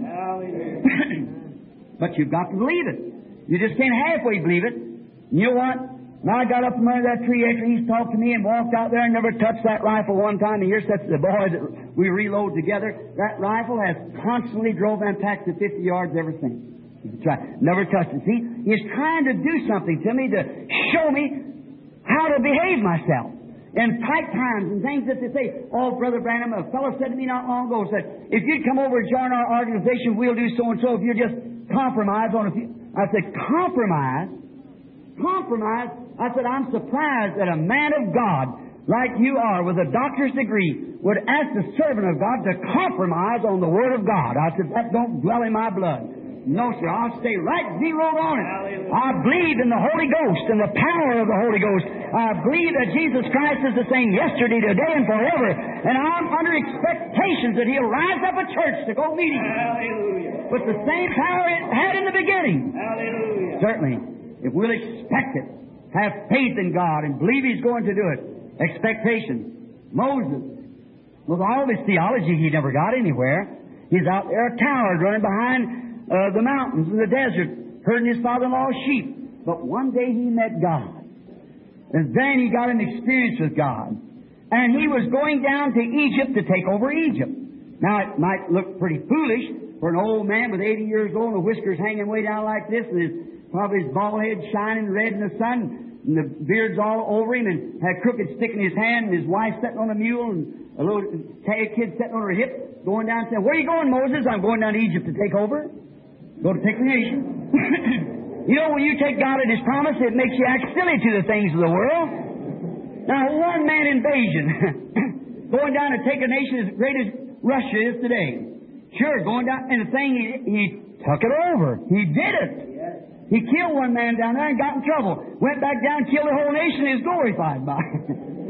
But you've got to believe it. You just can't halfway believe it. You know what? When I got up from under that tree after he's talked to me and walked out there and never touched that rifle one time, and here sits the boy that we reload together. That rifle has constantly drove them packs to fifty yards ever since. He's tried, never touched it. See, he's trying to do something to me to show me how to behave myself. In tight times and things that they say, oh, Brother Branham, a fellow said to me not long ago, said, if you'd come over and join our organization, we'll do so and so if you just compromise on a few. I said, compromise? Compromise? I said, I'm surprised that a man of God like you are with a doctor's degree would ask the servant of God to compromise on the Word of God. I said, that don't dwell in my blood. No, sir, I'll stay right zeroed on it. Hallelujah. I believe in the Holy Ghost and the power of the Holy Ghost. I believe that Jesus Christ is the same yesterday, today, and forever. And I'm under expectations that He'll rise up a church to go meet Him. Hallelujah. With the same power it had in the beginning. Hallelujah. Certainly, if we'll expect it, have faith in God, and believe He's going to do it. Expectation. Moses, with all of his theology, he never got anywhere. He's out there towered, running behind Uh, the mountains and the desert, herding his father-in-law's sheep. But one day he met God. And then he got an experience with God. And he was going down to Egypt to take over Egypt. Now, it might look pretty foolish for an old man with eighty years old and the whiskers hanging way down like this, and his, probably his bald head shining red in the sun, and the beard's all over him, and had a crooked stick in his hand, and his wife sitting on a mule, and a little tag kid sitting on her hip, going down saying, where are you going, Moses? I'm going down to Egypt to take over. Go to take the nation. You know, when you take God at His promise, it makes you act silly to the things of the world. Now, one man invasion, going down to take a nation as great as Russia is today. Sure, going down, and the thing, he, he took it over. He did it. He killed one man down there and got in trouble. Went back down and killed the whole nation and is glorified by it.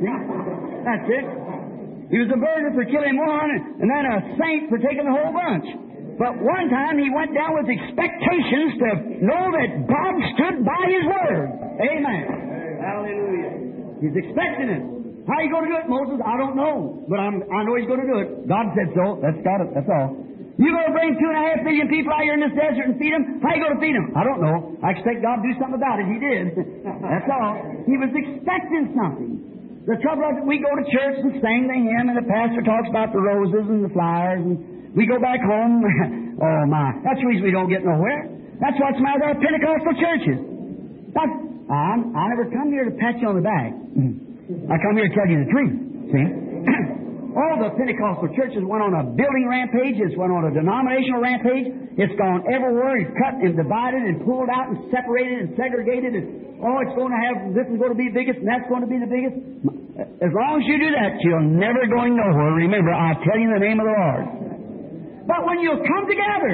That's it. He was a burden for killing one, and then a saint for taking the whole bunch. But one time he went down with expectations to know that God stood by His Word. Amen. Hallelujah. He's expecting it. How are you going to do it, Moses? I don't know. But I'm, I know He's going to do it. God said so. That's got it. That's all. You going to bring two and a half million people out here in this desert and feed them? How are you going to feed them? I don't know. I expect God to do something about it. He did. That's all. He was expecting something. The trouble is that we go to church and sing the hymn, and the pastor talks about the roses and the flowers, and we go back home. Oh, my. That's the reason we don't get nowhere. That's what's the matter with our Pentecostal churches. Now, I'm, I never come here to pat you on the back. I come here to tell you the truth. See? All the Pentecostal churches went on a building rampage. It's went on a denominational rampage. It's gone everywhere. It's cut and divided and pulled out and separated and segregated. And, oh, it's going to have, this is going to be the biggest and that's going to be the biggest. As long as you do that, you're never going nowhere. Remember, I tell you in the name of the Lord. But when you come together,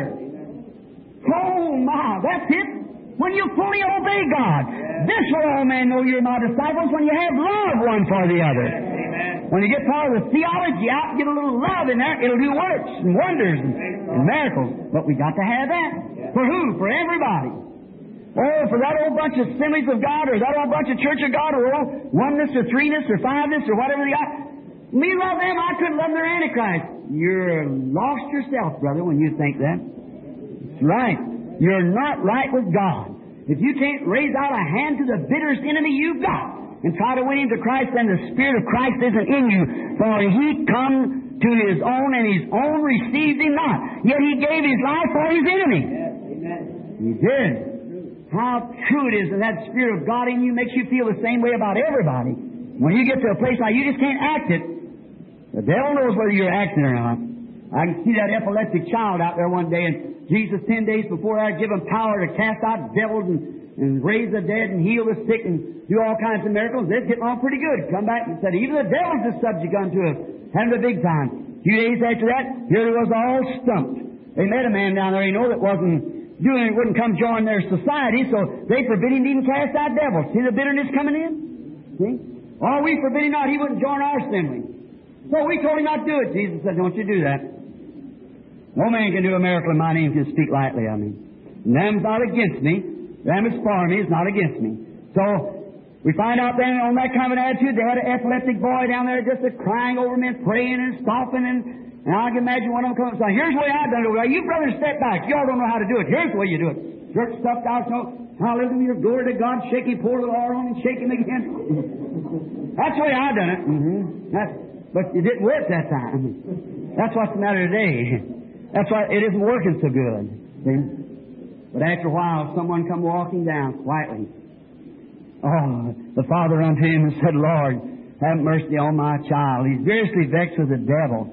oh my, that's it. When you fully obey God, this will all men know you're my disciples, when you have love one for the other. When you get part of the theology out and get a little love in there, it'll do works and wonders and, and miracles. But we got to have that. For who? For everybody. Oh, for that old bunch of Assemblies of God or that old bunch of Church of God or old oneness or threeness or fiveness or whatever they got. Me love them, I couldn't love their Antichrist. You're lost yourself, brother, when you think that. That's right. You're not right with God. If you can't raise out a hand to the bitterest enemy you've got and try to win him to Christ, then the Spirit of Christ isn't in you. For he come to his own, and his own received him not. Yet he gave his life for his enemy. Yes, amen. He did. How true it is that that Spirit of God in you makes you feel the same way about everybody. When you get to a place like you just can't act it, the devil knows whether you're acting or not. I can see that epileptic child out there one day, and Jesus, ten days before that, give him power to cast out devils and, and raise the dead and heal the sick and do all kinds of miracles. They're getting on pretty good. Come back and said, even the devil's is subject unto us. Having a big time. A few days after that, here he was all stumped. They met a man down there, you know, that wasn't doing it, wouldn't come join their society, so they forbid him to even cast out devils. See the bitterness coming in? See? Oh, we forbid him not. He wouldn't join our assembly. So we told him not to do it. Jesus said, don't you do that. No man can do a miracle in my name, can speak lightly of me. And them's not against me. Them is for me, is not against me. So, we find out then on that kind of an attitude, they had an epileptic boy down there just a crying over me and praying and stomping and, and I can imagine one of them coming and saying, here's the way I've done it. Well, you brothers step back. Y'all don't know how to do it. Here's the way you do it. Shirt stuffed out, so hallelujah, glory to God, shake him, pour the oil on him, shake him again. That's the way I've done it. Mm-hmm. That's, but it didn't work that time. That's what's the matter today. That's why it isn't working so good. See? But after a while, someone come walking down quietly. Oh, the father unto him and said, Lord, have mercy on my child. He's seriously vexed with the devil.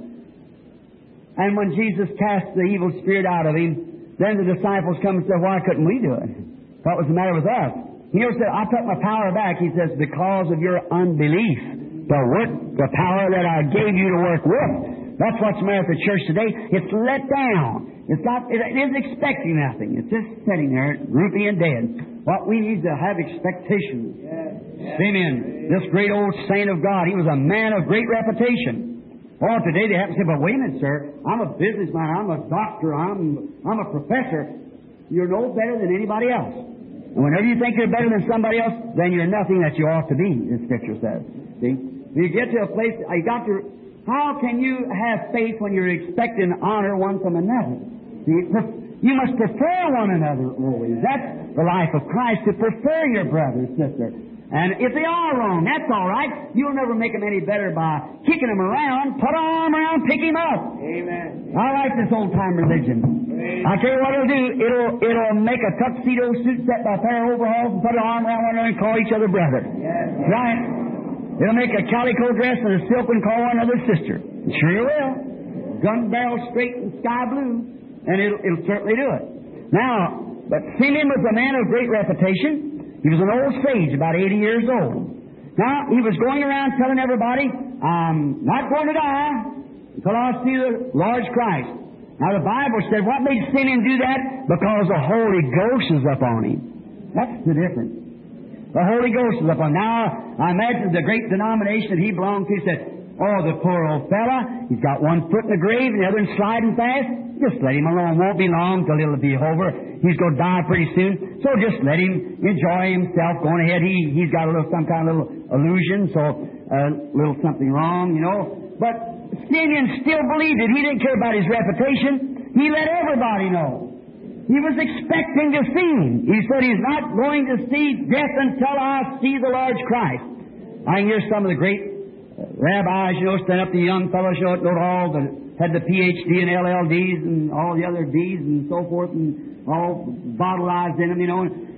And when Jesus cast the evil spirit out of him, then the disciples come and said, why couldn't we do it? What was the matter with us? He said, I took my power back. He says, because of your unbelief. The work, the power that I gave you to work with. That's what's the matter with the church today. It's let down. It's not, it isn't expecting nothing. It's just sitting there, droopy and dead. What we need to have expectation. Yes. Amen. This great old saint of God, he was a man of great reputation. Oh, today they have to say, but wait a minute, sir. I'm a businessman. I'm a doctor. I'm, I'm a professor. You're no better than anybody else. And whenever you think you're better than somebody else, then you're nothing that you ought to be, the Scripture says. See? When you get to a place, you got to, how can you have faith when you're expecting honor one from another? See, you must prefer one another always. That's the life of Christ, to prefer your brother, sister. And if they are wrong, that's all right. You'll never make them any better by kicking them around. Put an arm around, pick him up. Amen. I like this old-time religion. Amen. I tell you what it'll do. It'll it'll make a tuxedo suit set by a pair of overalls and put an arm around one another and call each other brother. Yes. Right? It'll make a calico dress and a silk and call one another sister. It sure will. Gun barrel straight and sky blue. And it'll, it'll certainly do it. Now, but Simeon was a man of great reputation. He was an old sage, about eighty years old. Now, he was going around telling everybody, I'm not going to die until I see the Lord's Christ. Now, the Bible said, what made Simeon do that? Because the Holy Ghost is upon him. That's the difference. The Holy Ghost is upon him. Now, I imagine the great denomination that he belonged to said, oh, the poor old fella, he's got one foot in the grave and the other sliding fast. Just let him alone. Won't be long till it'll be over. He's going to die pretty soon. So just let him enjoy himself going ahead. He, he's got a little, some kind of little illusion, so a uh, little something wrong, you know. But Simeon still believed it. He didn't care about his reputation. He let everybody know. He was expecting to see him. He said he's not going to see death until I see the Lord's Christ. I can hear some of the great rabbis, you know, stand up, the young fellows, you know, know all the had the P H D and L L Ds and all the other Ds and so forth and all bottlized in them, you know. And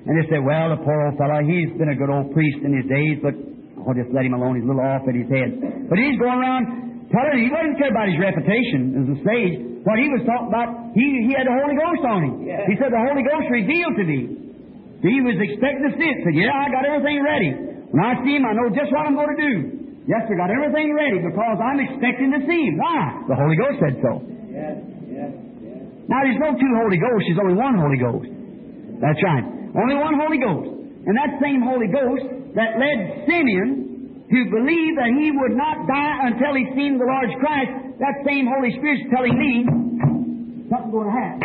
And they say, well, the poor old fellow, he's been a good old priest in his days, but I'll just let him alone. He's a little off at his head. But he's going around telling, he wasn't care about his reputation as a sage. What he was talking about, he, he had the Holy Ghost on him. Yeah. He said, the Holy Ghost revealed to me. He was expecting to see it. He said, yeah, I got everything ready. When I see him, I know just what I'm going to do. Yes, sir, got everything ready because I'm expecting to see him. Why? The Holy Ghost said so. Yes, yes, yes. Now, there's no two Holy Ghosts. There's only one Holy Ghost. That's right. Only one Holy Ghost. And that same Holy Ghost that led Simeon to believe that he would not die until he seen the Lord's Christ, that same Holy Spirit's telling me something's going to happen.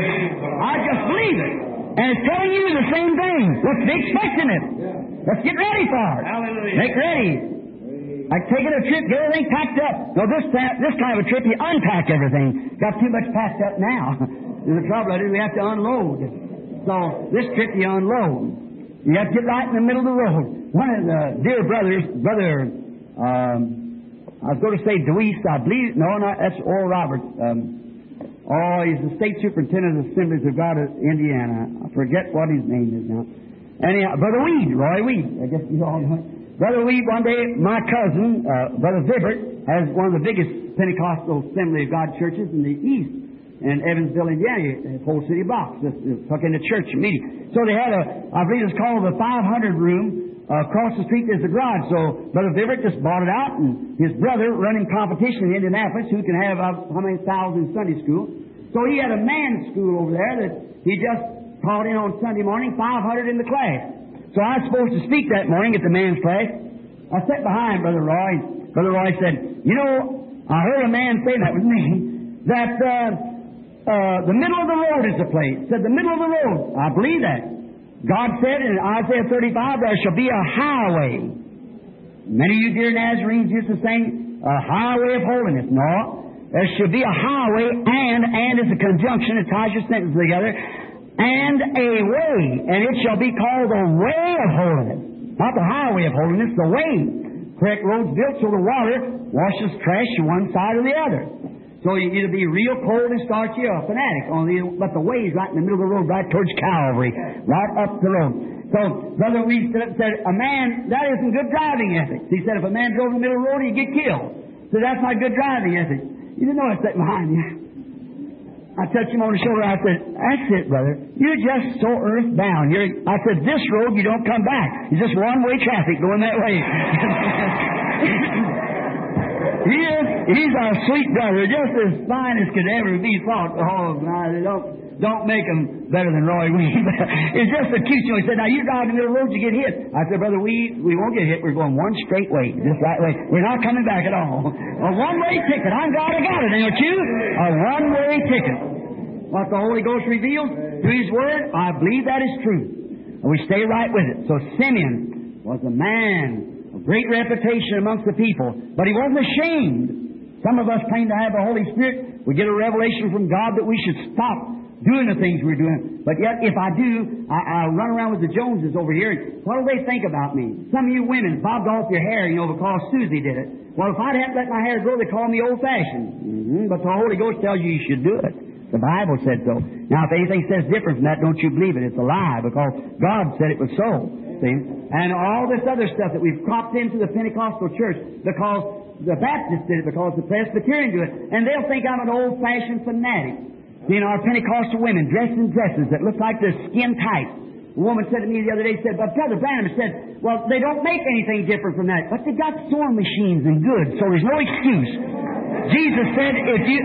I just believe it. And it's telling you the same thing. Let's be expecting it. Let's get ready for it. Hallelujah. Make ready. Like taking a trip, get everything packed up. No, this this kind of a trip, you unpack everything. Got too much packed up now. The trouble is we have to unload. So this trip you unload. You have to get right in the middle of the road. One of the dear brothers, brother, um, I was going to say Deweese, I believe, no, not, that's Oral Roberts. Um, oh, he's the state superintendent of the Assemblies of God of Indiana. I forget what his name is now. Anyhow, Brother Weed, Roy Weed. I guess you all know it. Brother Weed, one day, my cousin, uh, Brother Vibbert, has one of the biggest Pentecostal Assembly of God churches in the East. In Evansville, Indiana, whole city box, just took in the church meeting. So they had a, I believe it's called the five hundred room. Uh, across the street is the garage. So Brother Vibbert just bought it out, and his brother running competition in Indianapolis, who can have uh, how many thousand Sunday school. So he had a man's school over there that he just taught in on Sunday morning, five hundred in the class. So I was supposed to speak that morning at the men's class. I sat behind Brother Roy. Brother Roy said, you know, I heard a man say that was me, that uh, Uh, the middle of the road is the place. Said the middle of the road. I believe that. God said in Isaiah thirty-five, there shall be a highway. Many of you dear Nazarenes used to sing, a highway of holiness. No. There should be a highway, and, and is a conjunction, it ties your sentences together, and a way, and it shall be called the way of holiness. Not the highway of holiness, the way. Correct roads built so the water washes trash to one side or the other. So you either be real cold and starchy or a fanatic. Only, but the way's right in the middle of the road, right towards Calvary, right up the road. So Brother Weed said, a man, that isn't good driving ethics. He said, if a man drove in the middle of the road, he'd get killed. So that's not good driving ethics. You didn't know I sat behind you. I touched him on the shoulder. I said, that's it, brother. You're just so earthbound. You're, I said, this road, you don't come back. It's just one-way traffic going that way. He is, he's our sweet brother, just as fine as could ever be thought. Oh, no, don't, don't make him better than Roy Weed. It's just a cute, you know. He said, now you drive in the middle of the road, you get hit. I said, Brother Weed, we won't get hit. We're going one straight way, just right way. We're not coming back at all. A one-way ticket. I'm glad I got it, ain't you? A one-way ticket. What the Holy Ghost reveals through His Word, I believe that is true. And we stay right with it. So Simeon was a man, great reputation amongst the people, but he wasn't ashamed. Some of us claim to have the Holy Spirit. We get a revelation from God that we should stop doing the things we're doing. But yet, if I do, I, I run around with the Joneses over here. What do they think about me? Some of you women bobbed off your hair, you know, because Susie did it. Well, if I'd have let my hair grow, they call me old-fashioned. Mm-hmm. But the Holy Ghost tells you you should do it. The Bible said so. Now, if anything says different from that, don't you believe it. It's a lie, because God said it was so. See? And all this other stuff that we've cropped into the Pentecostal church because the Baptists did it, because the Presbyterian do it. And they'll think I'm an old-fashioned fanatic. See, our Pentecostal women dressed in dresses that look like they're skin tight. A woman said to me the other day, said, but Brother Branham said, well, they don't make anything different from that. But they got sewing machines and goods, so there's no excuse. Jesus said, if you...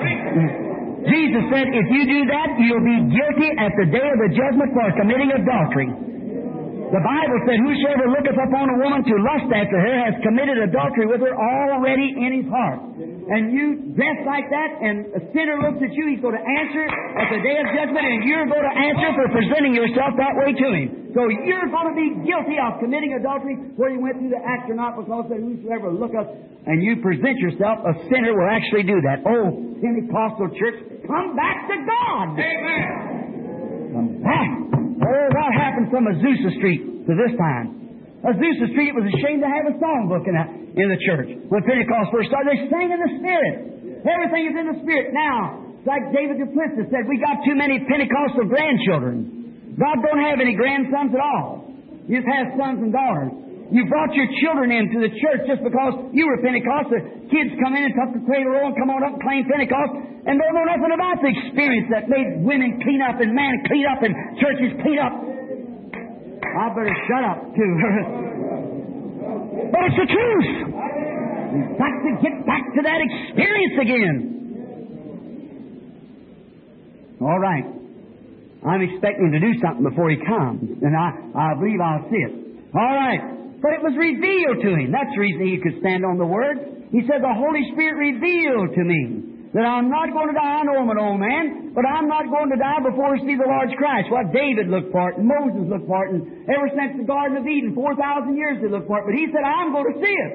Jesus said, if you do that, you'll be guilty at the day of the judgment for committing adultery. The Bible said, whosoever looketh upon a woman to lust after her has committed adultery with her already in his heart. And you dress like that, and a sinner looks at you, he's going to answer at the day of judgment, and you're going to answer for presenting yourself that way to him. So you're going to be guilty of committing adultery where you went through the act or not, because that whosoever looketh, and you present yourself, a sinner will actually do that. Oh, Pentecostal church, come back to God! Amen! Come back! Oh, what happened from Azusa Street to this time? Azusa Street was ashamed to have a songbook in, a, in the church. When Pentecost first started, they sang in the Spirit. Everything is in the Spirit. Now, it's like David Duplessis said, we got too many Pentecostal grandchildren. God don't have any grandsons at all. He just has sons and daughters. You brought your children into the church just because you were Pentecost. The kids come in and tuck the cradle roll and come on up and claim Pentecost, and don't know nothing about the experience that made women clean up and men clean up and churches clean up. I better shut up, too. But it's the truth. We've got to get back to that experience again. All right. I'm expecting to do something before He comes, and I, I believe I'll see it. All right. But it was revealed to him. That's the reason he could stand on the Word. He said, the Holy Spirit revealed to me that I'm not going to die. I know I'm an old man, but I'm not going to die before I see the Lord's Christ. Well, David looked for it, and Moses looked for it, and ever since the Garden of Eden, four thousand years they looked for it. But he said, I'm going to see it.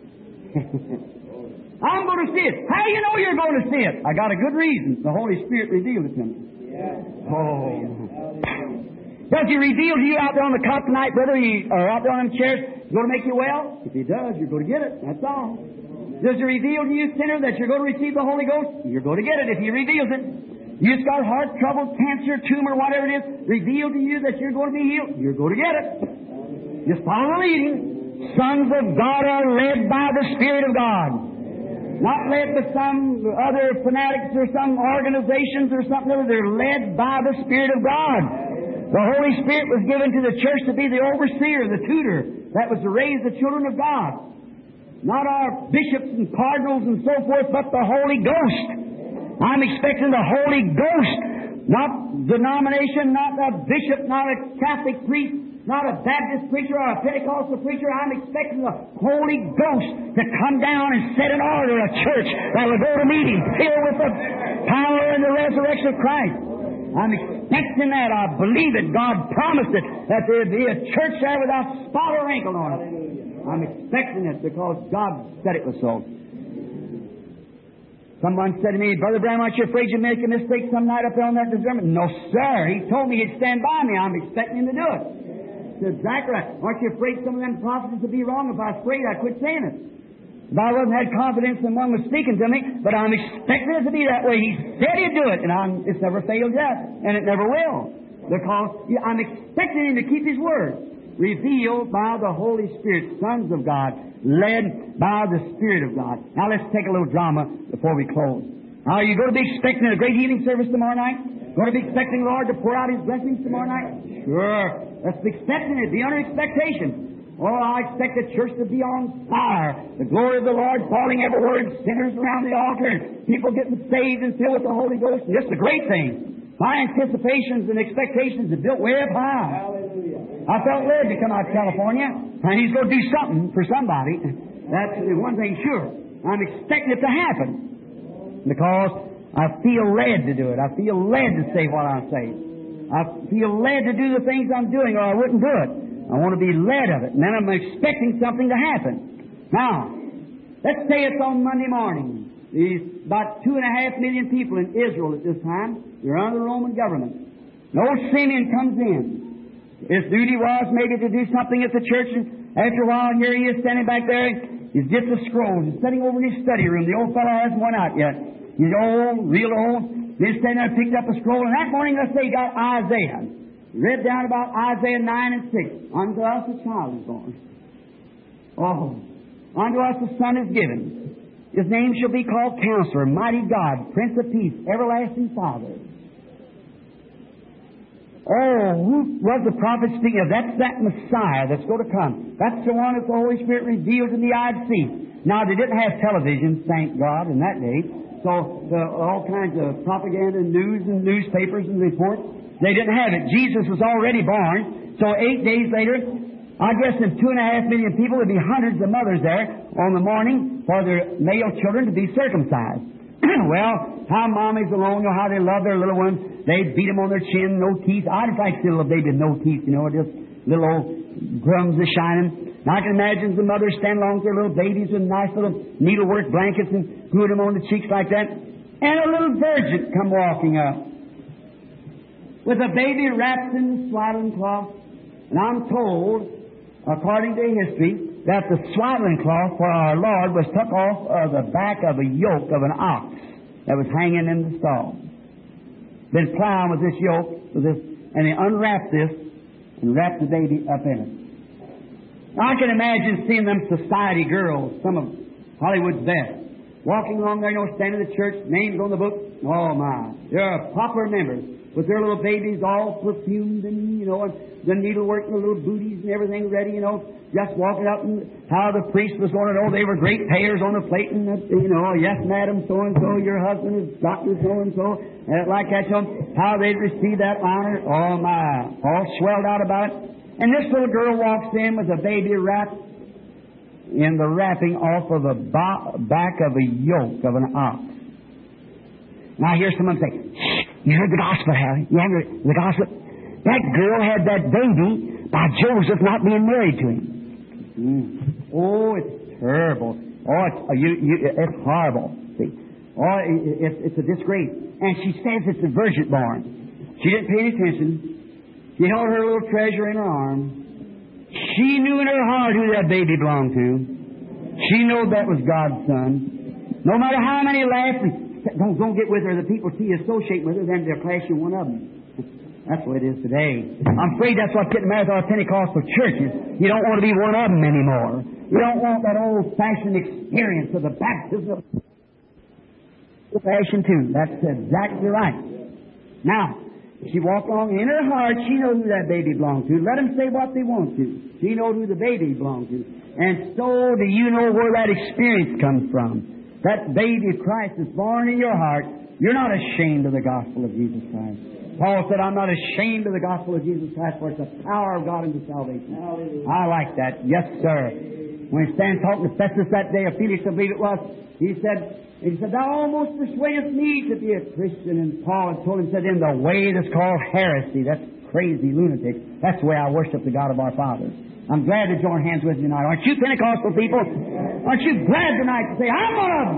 I'm going to see it. How do you know you're going to see it? I got a good reason. The Holy Spirit revealed it to me. Oh. Does He reveal to you out there on the cot tonight, brother, you, or out there on them chairs, He's going to make you well? If He does, you're going to get it. That's all. Does He reveal to you, sinner, that you're going to receive the Holy Ghost? You're going to get it if He reveals it. You just got heart trouble, cancer, tumor, whatever it is, revealed to you that you're going to be healed. You're going to get it. Just follow the leading. Sons of God are led by the Spirit of God. Not led by some other fanatics or some organizations or something. They're led by the Spirit of God. The Holy Spirit was given to the church to be the overseer, the tutor. That was to raise the children of God. Not our bishops and cardinals and so forth, but the Holy Ghost. I'm expecting the Holy Ghost. Not denomination, not a bishop, not a Catholic priest, not a Baptist preacher or a Pentecostal preacher. I'm expecting the Holy Ghost to come down and set in order a church that will go to meeting, filled with the power and the resurrection of Christ. I'm expecting that. I believe it. God promised it, that there would be a church there without spot or wrinkle on it. I'm expecting it because God said it was so. Someone said to me, Brother Branham, aren't you afraid you make a mistake some night up there on that discernment? No, sir. He told me he'd stand by me. I'm expecting him to do it. He said, Zachariah, aren't you afraid some of them prophecies would be wrong? If I was afraid, I quit saying it. If I wasn't had confidence in one was speaking to me, but I'm expecting it to be that way. He said he'd do it, and I'm, it's never failed yet, and it never will. Because I'm expecting Him to keep His word. Revealed by the Holy Spirit, sons of God, led by the Spirit of God. Now let's take a little drama before we close. Are you going to be expecting a great healing service tomorrow night? Going to be expecting the Lord to pour out His blessings tomorrow night? Sure. Let's be expecting it. Be under expectation. Oh, I expect the church to be on fire. The glory of the Lord falling everywhere, and sinners around the altar, and people getting saved and filled with the Holy Ghost. Just a great thing. My anticipations and expectations are built way up high. Hallelujah. I felt led to come out to California, and He's going to do something for somebody. That's one thing sure. I'm expecting it to happen because I feel led to do it. I feel led to say what I say. I feel led to do the things I'm doing, or I wouldn't do it. I want to be led of it. And then I'm expecting something to happen. Now, let's say it's on Monday morning. There's about two and a half million people in Israel at this time. They're under the Roman government. And old Simeon comes in. His duty was maybe to do something at the church. And after a while, here he is standing back there. He's gets a scroll. He's sitting over in his study room. The old fellow hasn't went out yet. He's old, real old. He's standing there and picked up a scroll. And that morning, let's say he got Isaiah. Read down about Isaiah nine and six. Unto us a child is born. Oh, unto us a son is given. His name shall be called Counselor, Mighty God, Prince of Peace, Everlasting Father. Oh, who was the prophet speaking of? That's that Messiah that's going to come. That's the one that the Holy Spirit revealed to the eye to see. Now, they didn't have television, thank God, in that day. So, the, all kinds of propaganda and news and newspapers and reports. They didn't have it. Jesus was already born. So eight days later, I guess in two and a half million people, there'd be hundreds of mothers there on the morning for their male children to be circumcised. Well, how mommies alone know how they love their little ones. They beat them on their chin, no teeth. I'd like to see a little baby with no teeth, you know, just little old grums are shining. Now I can imagine the mothers stand along with their little babies with nice little needlework blankets and glue them on the cheeks like that. And a little virgin come walking up with a baby wrapped in swaddling cloth. And I'm told, according to history, that the swaddling cloth for our Lord was took off of the back of a yoke of an ox that was hanging in the stall. Been plowing with this yoke, with this and they unwrapped this and wrapped the baby up in it. Now, I can imagine seeing them society girls, some of Hollywood's best, walking along there, you know, standing in the church, names on the book. Oh, my. They're popular members with their little babies all perfumed and, you know, and the needlework and the little booties and everything ready, you know, just walking up and how the priest was going to know they were great payers on the plate and, you know, yes, madam, so-and-so, your husband is Doctor so-and-so, and like that, you know, how they'd receive that honor. Oh, my. All swelled out about it. And this little girl walks in with a baby wrapped in the wrapping off of the bo- back of a yoke of an ox. Now I hear someone say, "You heard the gospel, Harry? You heard the gospel? That girl had that baby by Joseph not being married to him." Mm. Oh, it's terrible. Oh, it's, uh, you, you, it's horrible. See? Oh, it, it, it's a disgrace. And she says it's a virgin born. She didn't pay any attention. She held her little treasure in her arms. She knew in her heart who that baby belonged to. She knew that was God's son. No matter how many laugh and don't, don't get with her, the people see you associate with her, then they'll clash you one of them. That's what it is today. I'm afraid that's what's getting married to our Pentecostal churches. You don't want to be one of them anymore. You don't want that old-fashioned experience of the baptism of the passion too. That's exactly right. Now, she walked along in her heart. She knows who that baby belonged to. Let them say what they want to. She knows who the baby belonged to. And so do you know where that experience comes from. That baby of Christ is born in your heart. You're not ashamed of the gospel of Jesus Christ. Paul said, "I'm not ashamed of the gospel of Jesus Christ, for it's the power of God unto salvation." Hallelujah. I like that. Yes, sir. When he stands talking to Festus that day, or Felix, I believe it was, he said, He said, "Thou almost persuadest me to be a Christian." And Paul had told him, said, "In the way that's called heresy." That's crazy lunatic. That's the way I worship the God of our fathers. I'm glad to join hands with you tonight. Aren't you Pentecostal people? Aren't you glad tonight to say, "I'm one of them"?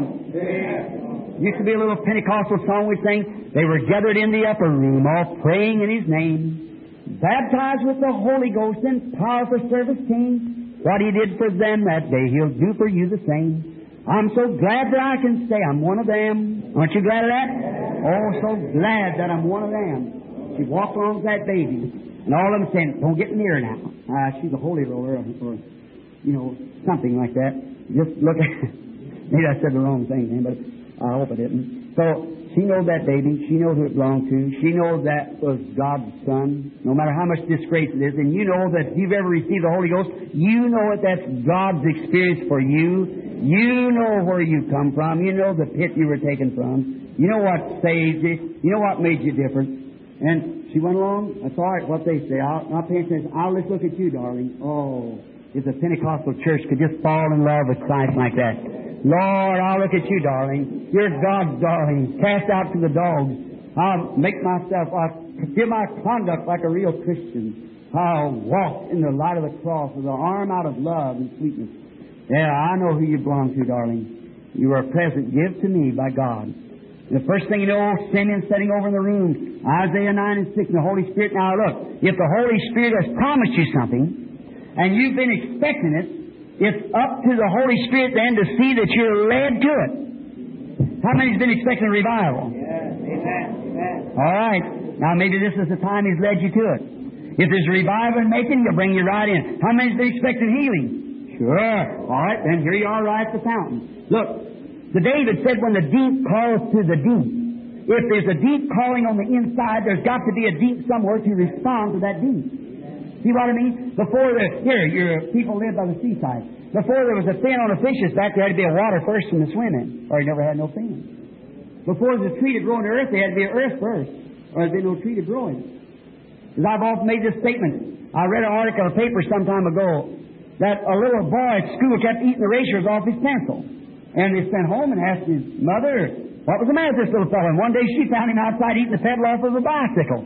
Yeah. Used to be a little Pentecostal song we sang. They were gathered in the upper room, all praying in His name, baptized with the Holy Ghost in power for service came. What He did for them that day, He'll do for you the same. I'm so glad that I can say I'm one of them. Aren't you glad of that? Oh, so glad that I'm one of them. She walked along with that baby, and all of them saying, "Don't get near now." Uh, she's a holy roller, or, you know, something like that. Just look at maybe I said the wrong thing then, but I hope I didn't. So she knows that baby. She knows who it belonged to. She knows that was God's son, no matter how much disgrace it is. And you know that if you've ever received the Holy Ghost, you know that that's God's experience for you. You know where you come from. You know the pit you were taken from. You know what saved you. You know what made you different. And she went along. That's all right, what they say. I'll, I'll pay attention. I'll just look at you, darling. Oh, if the Pentecostal church could just fall in love with Christ like that. Lord, I'll look at you, darling. You're God's darling. Cast out to the dogs. I'll make myself, I'll give my conduct like a real Christian. I'll walk in the light of the cross with an arm out of love and sweetness. Yeah, I know who you belong to, darling. You are a present gift to me by God. The first thing you know, Simeon sitting over in the room, Isaiah nine and six, and the Holy Spirit. Now look, if the Holy Spirit has promised you something, and you've been expecting it, it's up to the Holy Spirit then to see that you're led to it. How many's been expecting a revival? Yes, amen, amen. All right. Now maybe this is the time He's led you to it. If there's revival in making, He'll bring you right in. How many's been expecting healing? Sure. All right, then here you are right at the fountain. Look, the David said, "When the deep calls to the deep." If there's a deep calling on the inside, there's got to be a deep somewhere to respond to that deep. See what I mean? Before the, here, your people live by the seaside. Before there was a fin on a fish's back, there had to be a water first from the swimming, or he never had no fin. Before the tree to grow in the earth, there had to be an earth first, or there'd be no tree to grow in. As I've often made this statement, I read an article in a paper some time ago that a little boy at school kept eating the erasers off his pencil. And they sent home and asked his mother, what was the matter with this little fellow? And one day she found him outside eating the pedal off of a bicycle.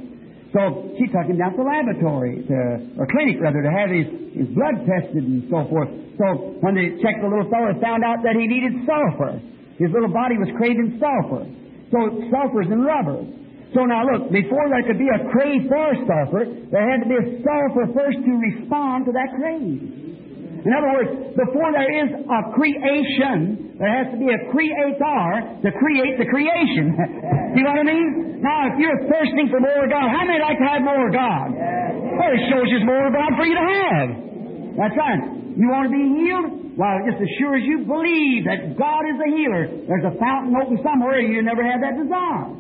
So she took him down to the laboratory, to, or clinic rather, to have his, his blood tested and so forth. So when they checked the little fellow, they found out that he needed sulfur. His little body was craving sulfur. So sulfur's in rubber. So now look, before there could be a crave for sulfur, there had to be a sulfur first to respond to that crave. In other words, before there is a creation, there has to be a creator to create the creation. See what I mean? Now, if you're thirsting for more of God, how many like to have more of God? Well, it shows there's more of God for you to have. That's right. You want to be healed? Well, just as sure as you believe that God is a healer, there's a fountain open somewhere you never had that desire.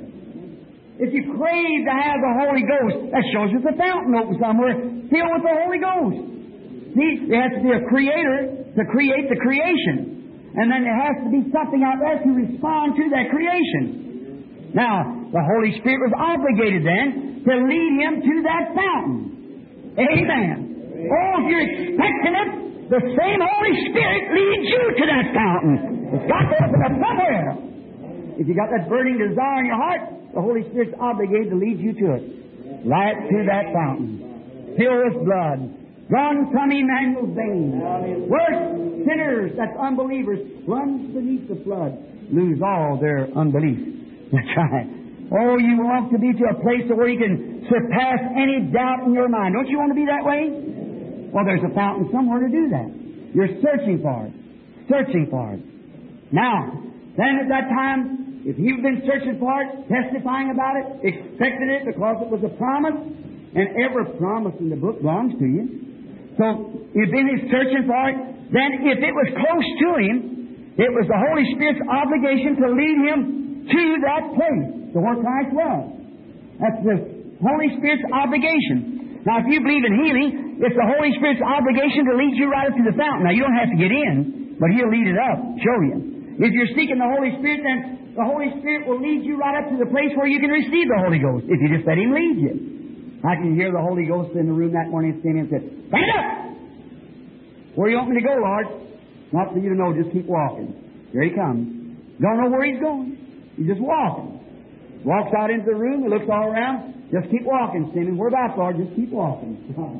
If you crave to have the Holy Ghost, that shows there's a fountain open somewhere filled with the Holy Ghost. See, there has to be a creator to create the creation. And then there has to be something out there to respond to that creation. Now, the Holy Spirit was obligated then to lead him to that fountain. Amen. Oh, if you're expecting it, the same Holy Spirit leads you to that fountain. It's got to open up somewhere. If you got that burning desire in your heart, the Holy Spirit's obligated to lead you to it. Right to that fountain. Filled with blood. Drawn from Emmanuel's veins. Worse sinners, that's unbelievers, plunge beneath the flood, lose all their unbelief. That's right. Oh, you want to be to a place where you can surpass any doubt in your mind. Don't you want to be that way? Well, there's a fountain somewhere to do that. You're searching for it. Searching for it. Now, then at that time, if you've been searching for it, testifying about it, expecting it because it was a promise, and every promise in the book belongs to you. So, you've been searching for it, then if it was close to him, it was the Holy Spirit's obligation to lead him to that place, to where Christ was. That's the Holy Spirit's obligation. Now, if you believe in healing, it's the Holy Spirit's obligation to lead you right up to the fountain. Now, you don't have to get in, but He'll lead it up, show you. If you're seeking the Holy Spirit, then the Holy Spirit will lead you right up to the place where you can receive the Holy Ghost, if you just let Him lead you. I can hear the Holy Ghost in the room that morning standing and said, "Stand up! Where you want me to go, Lord?" Not for you to know, just keep walking. Here He comes. Don't know where He's going. He's just walking. Walks out into the room, He looks all around. Just keep walking, Simeon. Whereabouts, Lord? Just keep walking.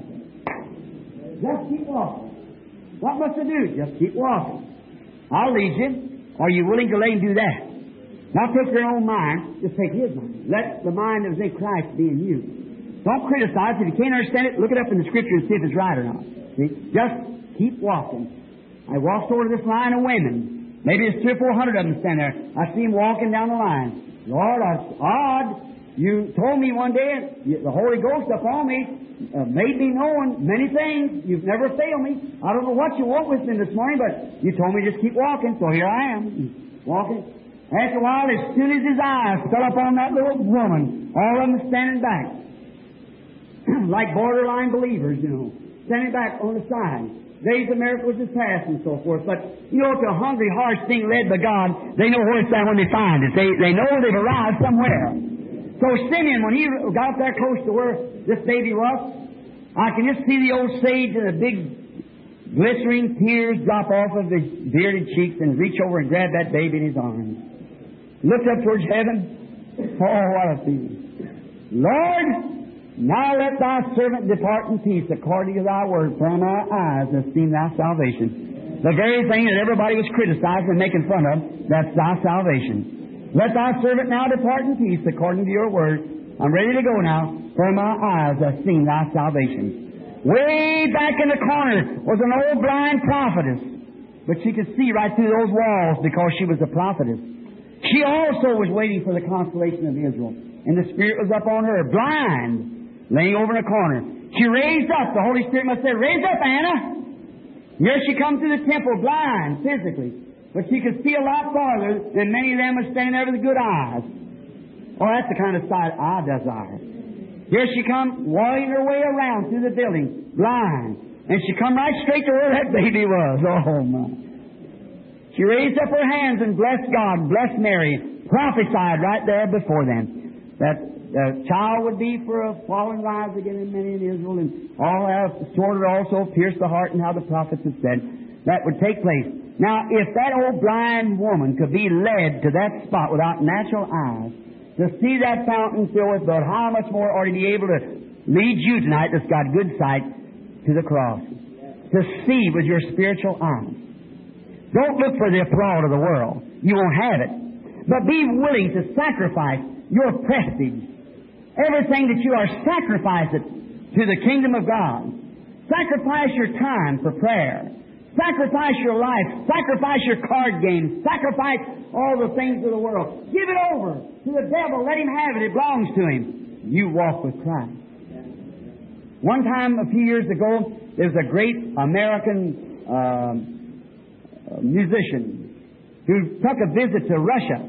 Just keep walking. What must I do? Just keep walking. I'll lead you. Are you willing to let Him do that? Not take your own mind, just take His mind. Let the mind that was in Christ be in you. Don't criticize. If you can't understand it, look it up in the Scripture and see if it's right or not. See? Just keep walking. I walked over to this line of women. Maybe there's three or four hundred of them standing there. I see them walking down the line. Lord, that's odd. You told me one day, the Holy Ghost upon me uh, made me know many things. You've never failed me. I don't know what you want with me this morning, but you told me just keep walking, so here I am, walking. After a while, as soon as his eyes fell upon that little woman, all of them standing back, like borderline believers, you know, standing back on the side. Days of miracles is past and so forth. But, you know, if a hungry heart's being led by God, they know where it's at when they find it. They, they know they've arrived somewhere. So Simeon, when he got there close to where this baby was, I can just see the old sage and the big glistering tears drop off of his bearded cheeks and reach over and grab that baby in his arms. Looked up towards heaven. Oh, what a feeling. Lord, now let thy servant depart in peace according to thy word. From our eyes has seen thy salvation. The very thing that everybody was criticizing and making fun of, that's thy salvation. Let thy servant now depart in peace according to your word. I'm ready to go now. For my eyes have seen thy salvation. Way back in the corner was an old blind prophetess. But she could see right through those walls because she was a prophetess. She also was waiting for the consolation of Israel. And the Spirit was up on her, blind, laying over in a corner. She raised up. The Holy Spirit must say, "Raise up, Anna." Here she comes to the temple, blind, physically. But she could see a lot farther than many of them were standing there with good eyes. Oh, that's the kind of sight I desire. Here she comes, walking her way around through the building, blind. And she come right straight to where that baby was. Oh, my. She raised up her hands and blessed God, blessed Mary, prophesied right there before them that the child would be for a fallen rise again in many in Israel, and all that sort of also pierced the heart, and how the prophets had said that would take place. Now, if that old blind woman could be led to that spot without natural eyes, to see that fountain filled with blood, how much more ought He be able to lead you tonight that's got good sight to the cross? To see with your spiritual eyes. Don't look for the applaud of the world. You won't have it. But be willing to sacrifice your prestige. Everything that you are, sacrifice it to the kingdom of God. Sacrifice your time for prayer. Sacrifice your life. Sacrifice your card games. Sacrifice all the things of the world. Give it over to the devil. Let him have it. It belongs to him. You walk with Christ. One time, a few years ago, there was a great American uh, musician who took a visit to Russia.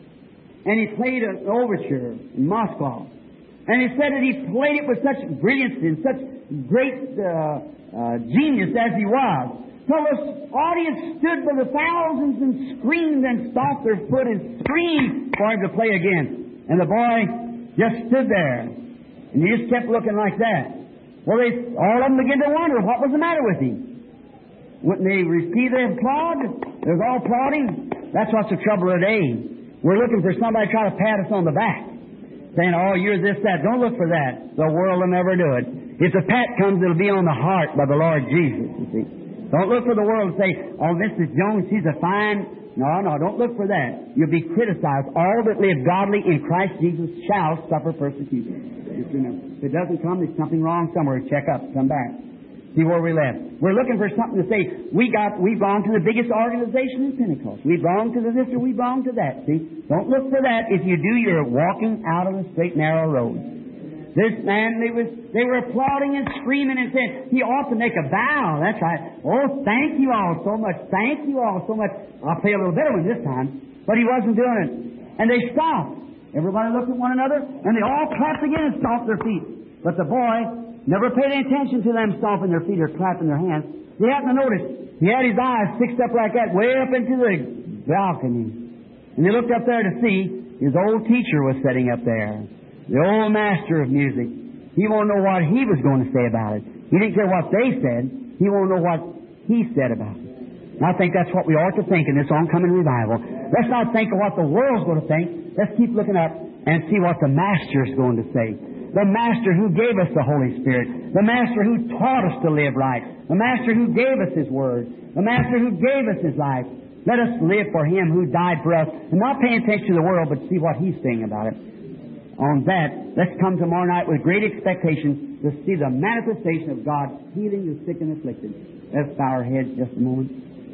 And he played an overture in Moscow. And he said that he played it with such brilliance and such great uh, uh, genius as he was. So the audience stood by the thousands and screamed and stomped their foot and screamed for him to play again. And the boy just stood there. And he just kept looking like that. Well, they, all of them began to wonder what was the matter with him. Wouldn't they receive the applaud? They was all applauding. That's what's the trouble today. We're looking for somebody to try to pat us on the back. Saying, oh, you're this, that. Don't look for that. The world will never do it. If the pat comes, it'll be on the heart by the Lord Jesus, you see. Don't look for the world and say, oh, Missus Jones, she's a fine... No, no, don't look for that. You'll be criticized. All that live godly in Christ Jesus shall suffer persecution. Just remember, if it doesn't come, there's something wrong somewhere. Check up. Come back. See where we left. We're looking for something to say. We got, we belong to the biggest organization in Pentecost. We belong to the this or we belong to that. See? Don't look for that. If you do, you're walking out of the straight, narrow road. This man, they was they were applauding and screaming and saying, he ought to make a bow. That's right. Oh, thank you all so much. Thank you all so much. I'll play a little better one this time. But he wasn't doing it. And they stopped. Everybody looked at one another, and they all clapped again and stomped their feet. But the boy never paid any attention to them stomping their feet or clapping their hands. He happened to notice. He had his eyes fixed up like that, way up into the balcony. And he looked up there to see his old teacher was sitting up there. The old master of music. He won't know what he was going to say about it. He didn't care what they said. He won't know what he said about it. And I think that's what we ought to think in this oncoming revival. Let's not think of what the world's going to think. Let's keep looking up and see what the Master's going to say. The Master who gave us the Holy Spirit. The Master who taught us to live right. The Master who gave us His Word. The Master who gave us His life. Let us live for Him who died for us. And not pay attention to the world, but see what He's saying about it. On that, let's come tomorrow night with great expectation to see the manifestation of God healing the sick and afflicted. Let's bow our heads just a moment.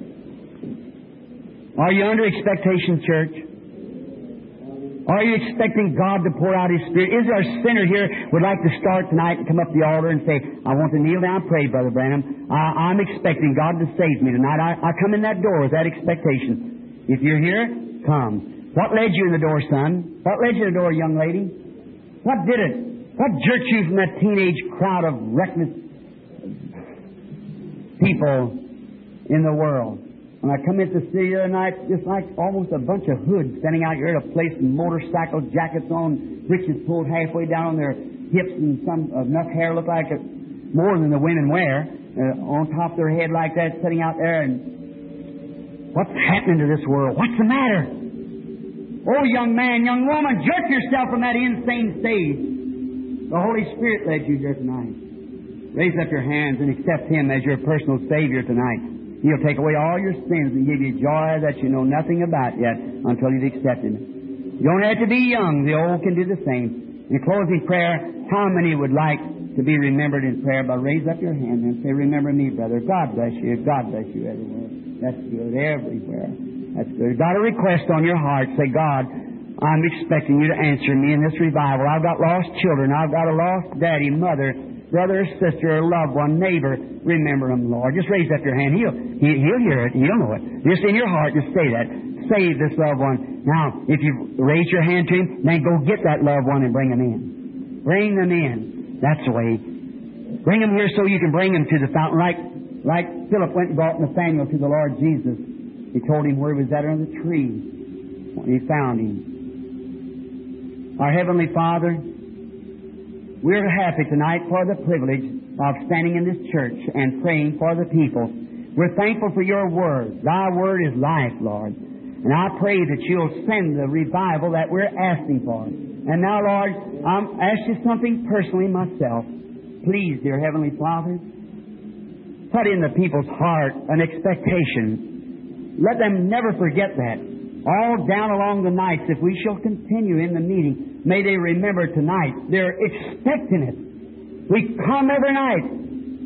Are you under expectation, church? Are you expecting God to pour out His Spirit? Is there a sinner here who would like to start tonight and come up to the altar and say, I want to kneel down and pray, Brother Branham. I, I'm expecting God to save me tonight. I, I come in that door with that expectation. If you're here, come. What led you in the door, son? What led you in the door, young lady? What did it? What jerked you from that teenage crowd of reckless people in the world? When I come into the city the other night, just like almost a bunch of hoods standing out here at a place with motorcycle jackets on, breeches pulled halfway down on their hips, and some enough hair looked like it, more than the women wear, uh, on top of their head like that, sitting out there. And what's happening to this world? What's the matter? Oh, young man, young woman, jerk yourself from that insane stage. The Holy Spirit led you here tonight. Raise up your hands and accept Him as your personal Savior tonight. He'll take away all your sins and give you joy that you know nothing about yet until you've accepted Him. You don't have to be young. The old can do the same. In closing prayer, how many would like to be remembered in prayer? But raise up your hand and say, remember me, brother. God bless you. God bless you everywhere. That's good. Everywhere. That's good. Got a request on your heart. Say, God, I'm expecting you to answer me in this revival. I've got lost children. I've got a lost daddy, mother, brother, sister, or loved one, neighbor. Remember them, Lord. Just raise up your hand. He'll, he, he'll hear it. He'll know it. Just in your heart, just say that. Save this loved one. Now, if you raise your hand to Him, then go get that loved one and bring them in. Bring them in. That's the way. Bring them here so you can bring them to the fountain. Like, like Philip went and brought Nathanael to the Lord Jesus. He told him where he was at under the tree when he found him. Our Heavenly Father, we're happy tonight for the privilege of standing in this church and praying for the people. We're thankful for Your Word. Thy Word is life, Lord. And I pray that You'll send the revival that we're asking for. And now, Lord, I'm asking you something personally myself. Please, dear Heavenly Father, put in the people's heart an expectation. Let them never forget that. All down along the nights, if we shall continue in the meeting, may they remember tonight. They're expecting it. We come every night.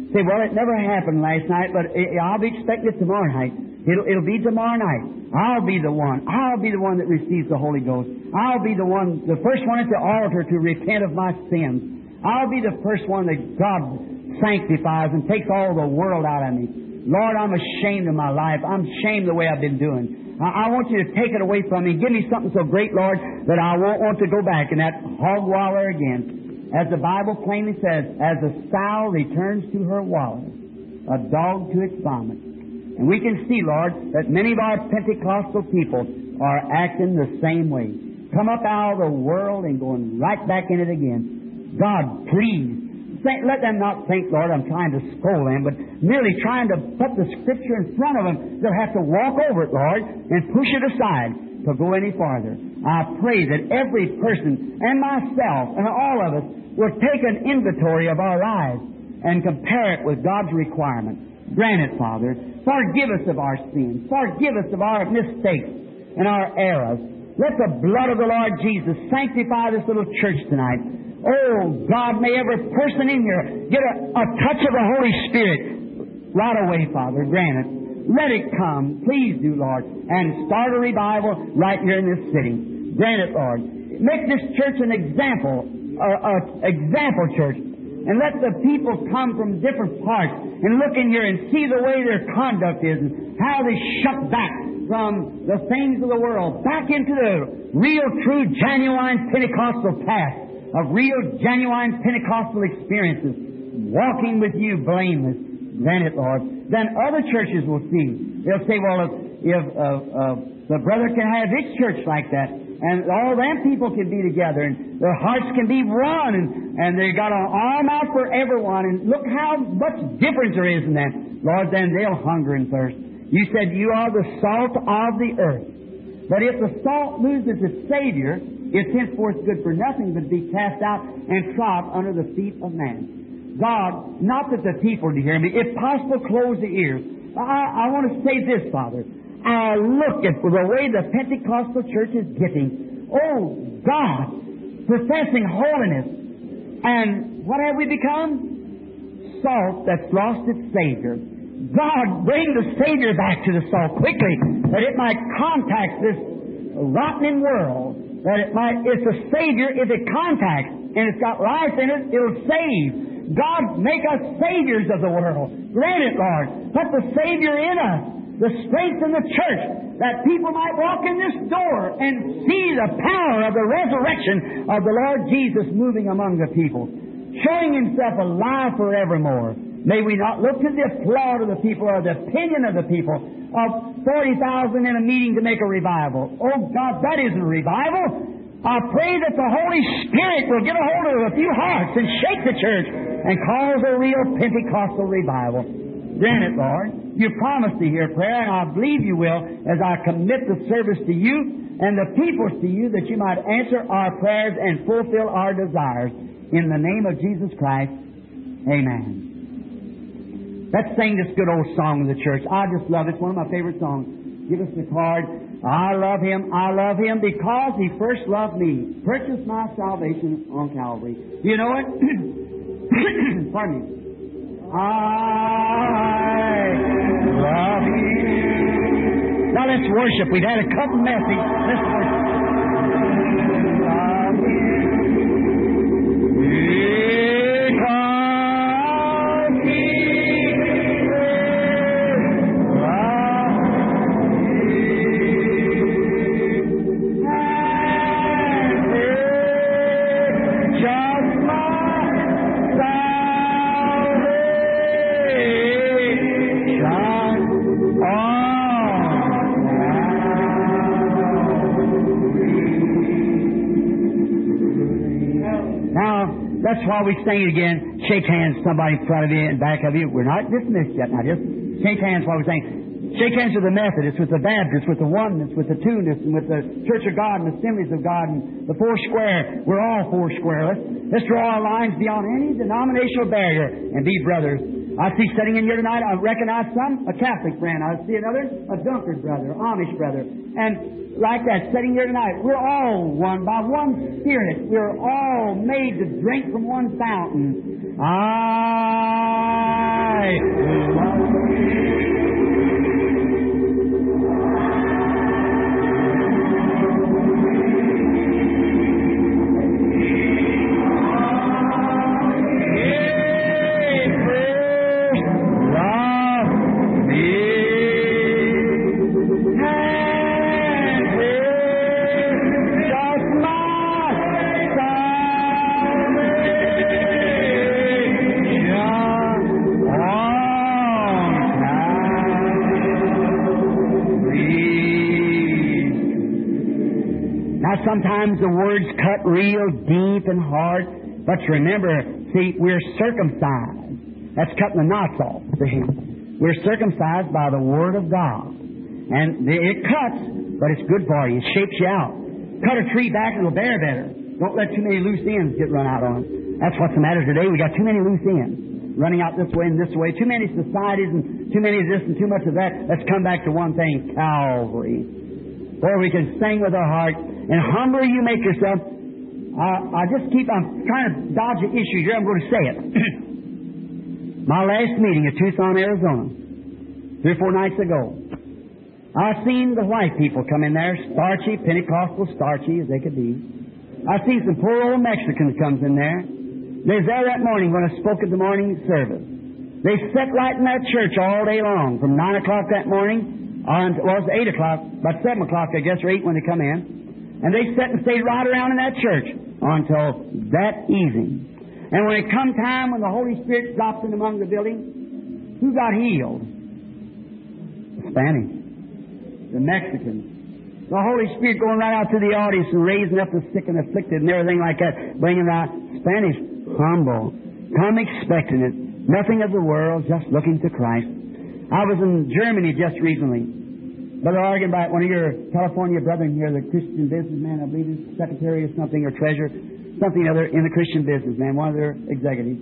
Say, well, it never happened last night, but I'll be expecting it tomorrow night. It'll, it'll be tomorrow night. I'll be the one. I'll be the one that receives the Holy Ghost. I'll be the one, the first one at the altar to repent of my sins. I'll be the first one that God sanctifies and takes all the world out of me. Lord, I'm ashamed of my life. I'm ashamed of the way I've been doing. I, I want you to take it away from me. Give me something so great, Lord, that I won't want to go back in that hog waller again. As the Bible plainly says, as a sow returns to her waller, a dog to its vomit. And we can see, Lord, that many of our Pentecostal people are acting the same way. Come up out of the world and going right back in it again. God, please, let them not think, Lord, I'm trying to scold them, but merely trying to put the Scripture in front of them. They'll have to walk over it, Lord, and push it aside to go any farther. I pray that every person, and myself, and all of us, will take an inventory of our lives and compare it with God's requirement. Grant it, Father. Forgive us of our sins. Forgive us of our mistakes and our errors. Let the blood of the Lord Jesus sanctify this little church tonight. Oh, God, may every person in here get a, a touch of the Holy Spirit right away, Father. Grant it. Let it come. Please do, Lord. And start a revival right here in this city. Grant it, Lord. Make this church an example, an example church. And let the people come from different parts and look in here and see the way their conduct is and how they shut back from the things of the world, back into the real, true, genuine Pentecostal path of real, genuine Pentecostal experiences, walking with you blameless. Grant it, Lord. Then other churches will see. They'll say, well, if, if uh, uh, the brother can have his church like that, and all them people can be together, and their hearts can be one, and, and they got an arm out for everyone, and look how much difference there is in that. Lord, then they'll hunger and thirst. You said you are the salt of the earth. But if the salt loses its Savior, it's henceforth good for nothing but to be cast out and trod under the feet of man. God, not that the people do hear me, if possible, close the ears. I, I want to say this, Father. I look at the way the Pentecostal church is getting. Oh, God, professing holiness. And what have we become? Salt that's lost its Savior. God, bring the Savior back to the salt quickly, that it might contact this rotten world. That it might, it's a Savior, if it contacts and it's got life in it, it'll save. God, make us saviors of the world. Grant it, Lord. Put the Savior in us, the strength in the church, that people might walk in this door and see the power of the resurrection of the Lord Jesus moving among the people, showing Himself alive forevermore. May we not look to the applaud of the people or the opinion of the people of forty thousand in a meeting to make a revival. Oh, God, that isn't a revival. I pray that the Holy Spirit will get a hold of a few hearts and shake the church and cause a real Pentecostal revival. Grant it, Lord. You promised to hear prayer, and I believe you will as I commit the service to you and the people to you, that you might answer our prayers and fulfill our desires. In the name of Jesus Christ, amen. Let's sing this good old song of the church. I just love it. It's one of my favorite songs. Give us the card. I love Him, I love Him because He first loved me. Purchased my salvation on Calvary. Do you know it? Pardon me. I love You. Now let's worship. We've had a couple messages. Let's worship. Love You. That's why we sing it again. Shake hands, somebody in front of you and back of you. We're not dismissed yet. Now just shake hands while we sing. Shake hands with the Methodists, with the Baptists, with the Oneness, with the Two-ness, and with the Church of God and the Assemblies of God and the Four Square. We're all four square. Let's, let's draw our lines beyond any denominational barrier and be brothers. I see sitting in here tonight, I recognize some, a Catholic friend. I see another, a Dunkard brother, Amish brother. And like that, sitting here tonight, we're all one by one Spirit. We're all made to drink from one fountain. Ah. Sometimes the words cut real deep and hard, but remember, see, we're circumcised. That's cutting the knots off. See? We're circumcised by the Word of God. And it cuts, but it's good for you. It shapes you out. Cut a tree back and it'll bear better. Don't let too many loose ends get run out on it. That's what's the matter today. We got too many loose ends running out this way and this way. Too many societies and too many of this and too much of that. Let's come back to one thing, Calvary. Where we can sing with our heart. And humbler you make yourself. Uh, I just keep, I'm trying to dodge the issue here. I'm going to say it. My last meeting at Tucson, Arizona, three or four nights ago, I seen the white people come in there, starchy, Pentecostal, starchy as they could be. I seen some poor old Mexicans comes in there. They was there that morning when I spoke at the morning service. They sat right in that church all day long, from nine o'clock that morning on, well, it was eight o'clock, about seven o'clock, I guess, or eight when they come in. And they sat and stayed right around in that church until that evening. And when it come time when the Holy Spirit dropped in among the building, who got healed? The Spanish. The Mexicans. The Holy Spirit going right out to the audience and raising up the sick and afflicted and everything like that. Bringing out Spanish. Humble. Come expecting it. Nothing of the world, just looking to Christ. I was in Germany just recently. Brother Argenbright, one of your California brethren here, the Christian businessman, I believe he's secretary or something, or treasurer, something or other in the Christian businessman, one of their executives.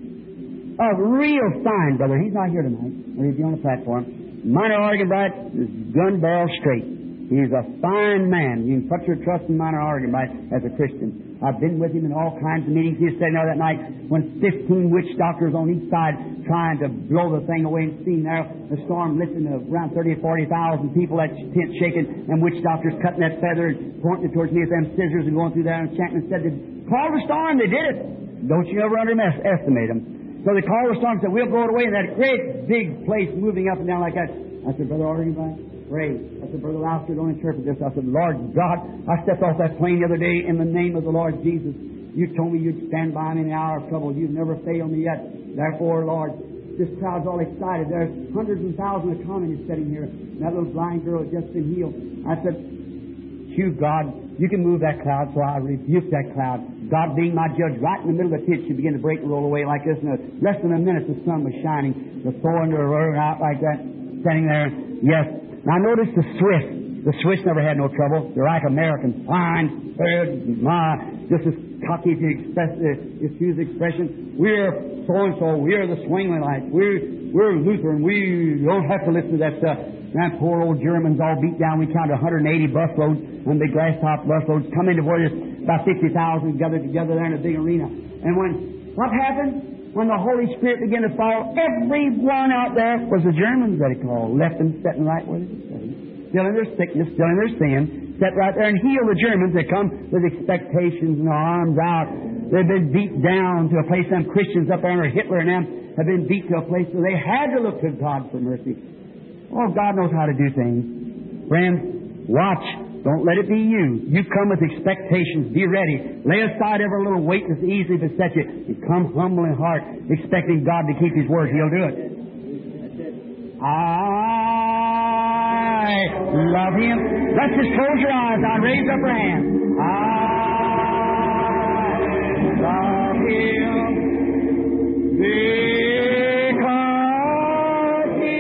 A real fine brother. He's not here tonight, or he'd be on the platform. Minor Argenbright is gun barrel straight. He's a fine man. You can put your trust in Minor Argenbright as a Christian. I've been with him in all kinds of meetings. He was sitting there that night when fifteen witch doctors on each side trying to blow the thing away and seen there the storm lifting to around thirty or forty thousand people, that tent shaking, and witch doctors cutting that feather and pointing it towards me with them scissors and going through there and chanting and said, call the storm, they did it. Don't you ever underestimate them. So they called the storm and said, we'll blow it away, and that great big place moving up and down like that. I said, Brother Argenbright, pray. I said, Brother Louster, don't interpret this. I said, Lord God, I stepped off that plane the other day in the name of the Lord Jesus. You told me you'd stand by me in the hour of trouble. You've never failed me yet. Therefore, Lord, this crowd's all excited. There's hundreds and thousands of communists sitting here. And that little blind girl has just been healed. I said, you, God, you can move that cloud, so I rebuke that cloud. God being my judge, right in the middle of the pit, she began to break and roll away like this. In a, less than a minute, the sun was shining. The thunder roaring out like that, standing there. Yes. Now, notice the Swiss. The Swiss never had no trouble. They're like Americans. Fine, good, my, just as cocky if you express, uh, excuse the expression. We're so-and-so. We're the Zwinglites. We're, we're Lutheran. We don't have to listen to that stuff. That poor old Germans all beat down. We counted one hundred eighty busloads, and big glass-top busloads, come into where there's about fifty thousand gathered together there in a big arena. And when, what happened? When the Holy Spirit began to fall, everyone out there was the Germans that he called, left them sitting right where they were sitting, still in their sickness, still in their sin, sat right there and healed the Germans that come with expectations and arms out. They've been beat down to a place, them Christians up there, or Hitler and them, have been beat to a place where they had to look to God for mercy. Oh, God knows how to do things. Friends, watch. Don't let it be you. You come with expectations. Be ready. Lay aside every little weight that's easily beset you. And come humble in heart, expecting God to keep His word. He'll do it. I love Him. Let's just close your eyes now and raise up your hand. I love Him. Because He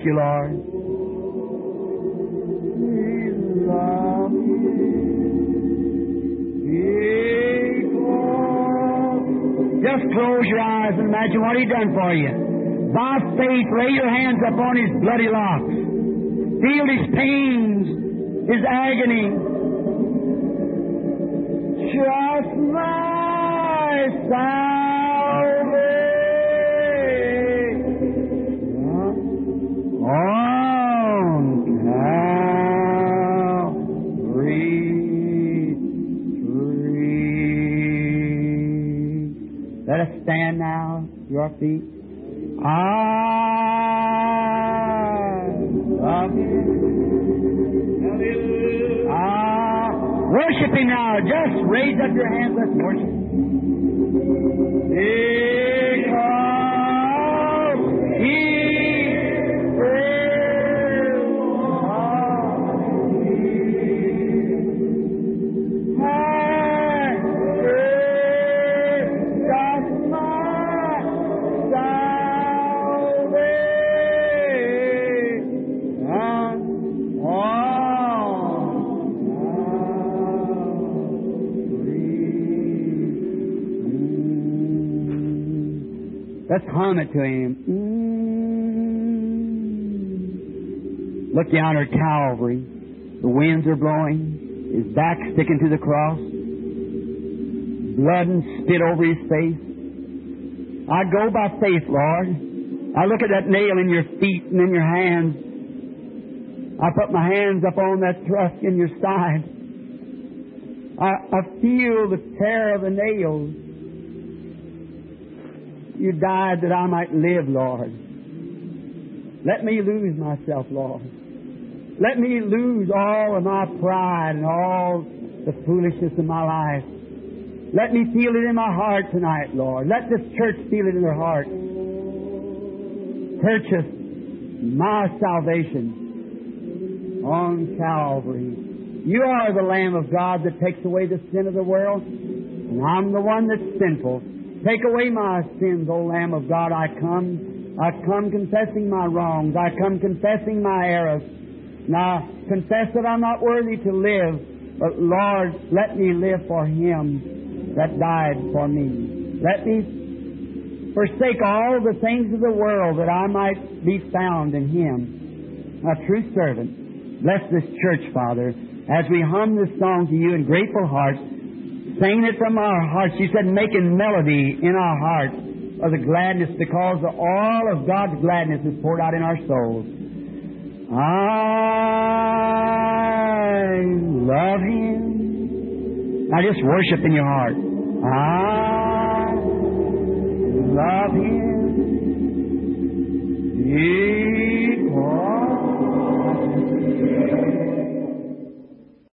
you, Lord. We love you. Just close your eyes and imagine what He done for you. By faith, lay your hands upon His bloody locks. Feel His pains, His agony. Just my salvation on Calvary tree. Let us stand now to our feet. I love you. Ah, worship Him now. Just raise up your hands. Let's worship. Because He is Let's hum it to Him. Mm. Look yonder at Calvary. The winds are blowing. His back sticking to the cross. Blood and spit over His face. I go by faith, Lord. I look at that nail in your feet and in your hands. I put my hands up on that thrust in your side. I, I feel the tear of the nails. You died that I might live, Lord. Let me lose myself, Lord. Let me lose all of my pride and all the foolishness of my life. Let me feel it in my heart tonight, Lord. Let this church feel it in their heart. Purchase my salvation on Calvary. You are the Lamb of God that takes away the sin of the world, and I'm the one that's sinful. Take away my sins, O Lamb of God. I come. I come confessing my wrongs. I come confessing my errors. And I confess that I'm not worthy to live. But, Lord, let me live for Him that died for me. Let me forsake all the things of the world that I might be found in Him, a true servant. Bless this church, Father, as we hum this song to You in grateful hearts, singing it from our hearts. You said making melody in our hearts of the gladness, because the oil of God's gladness is poured out in our souls. I love Him. Now just worship in your heart. I love Him. He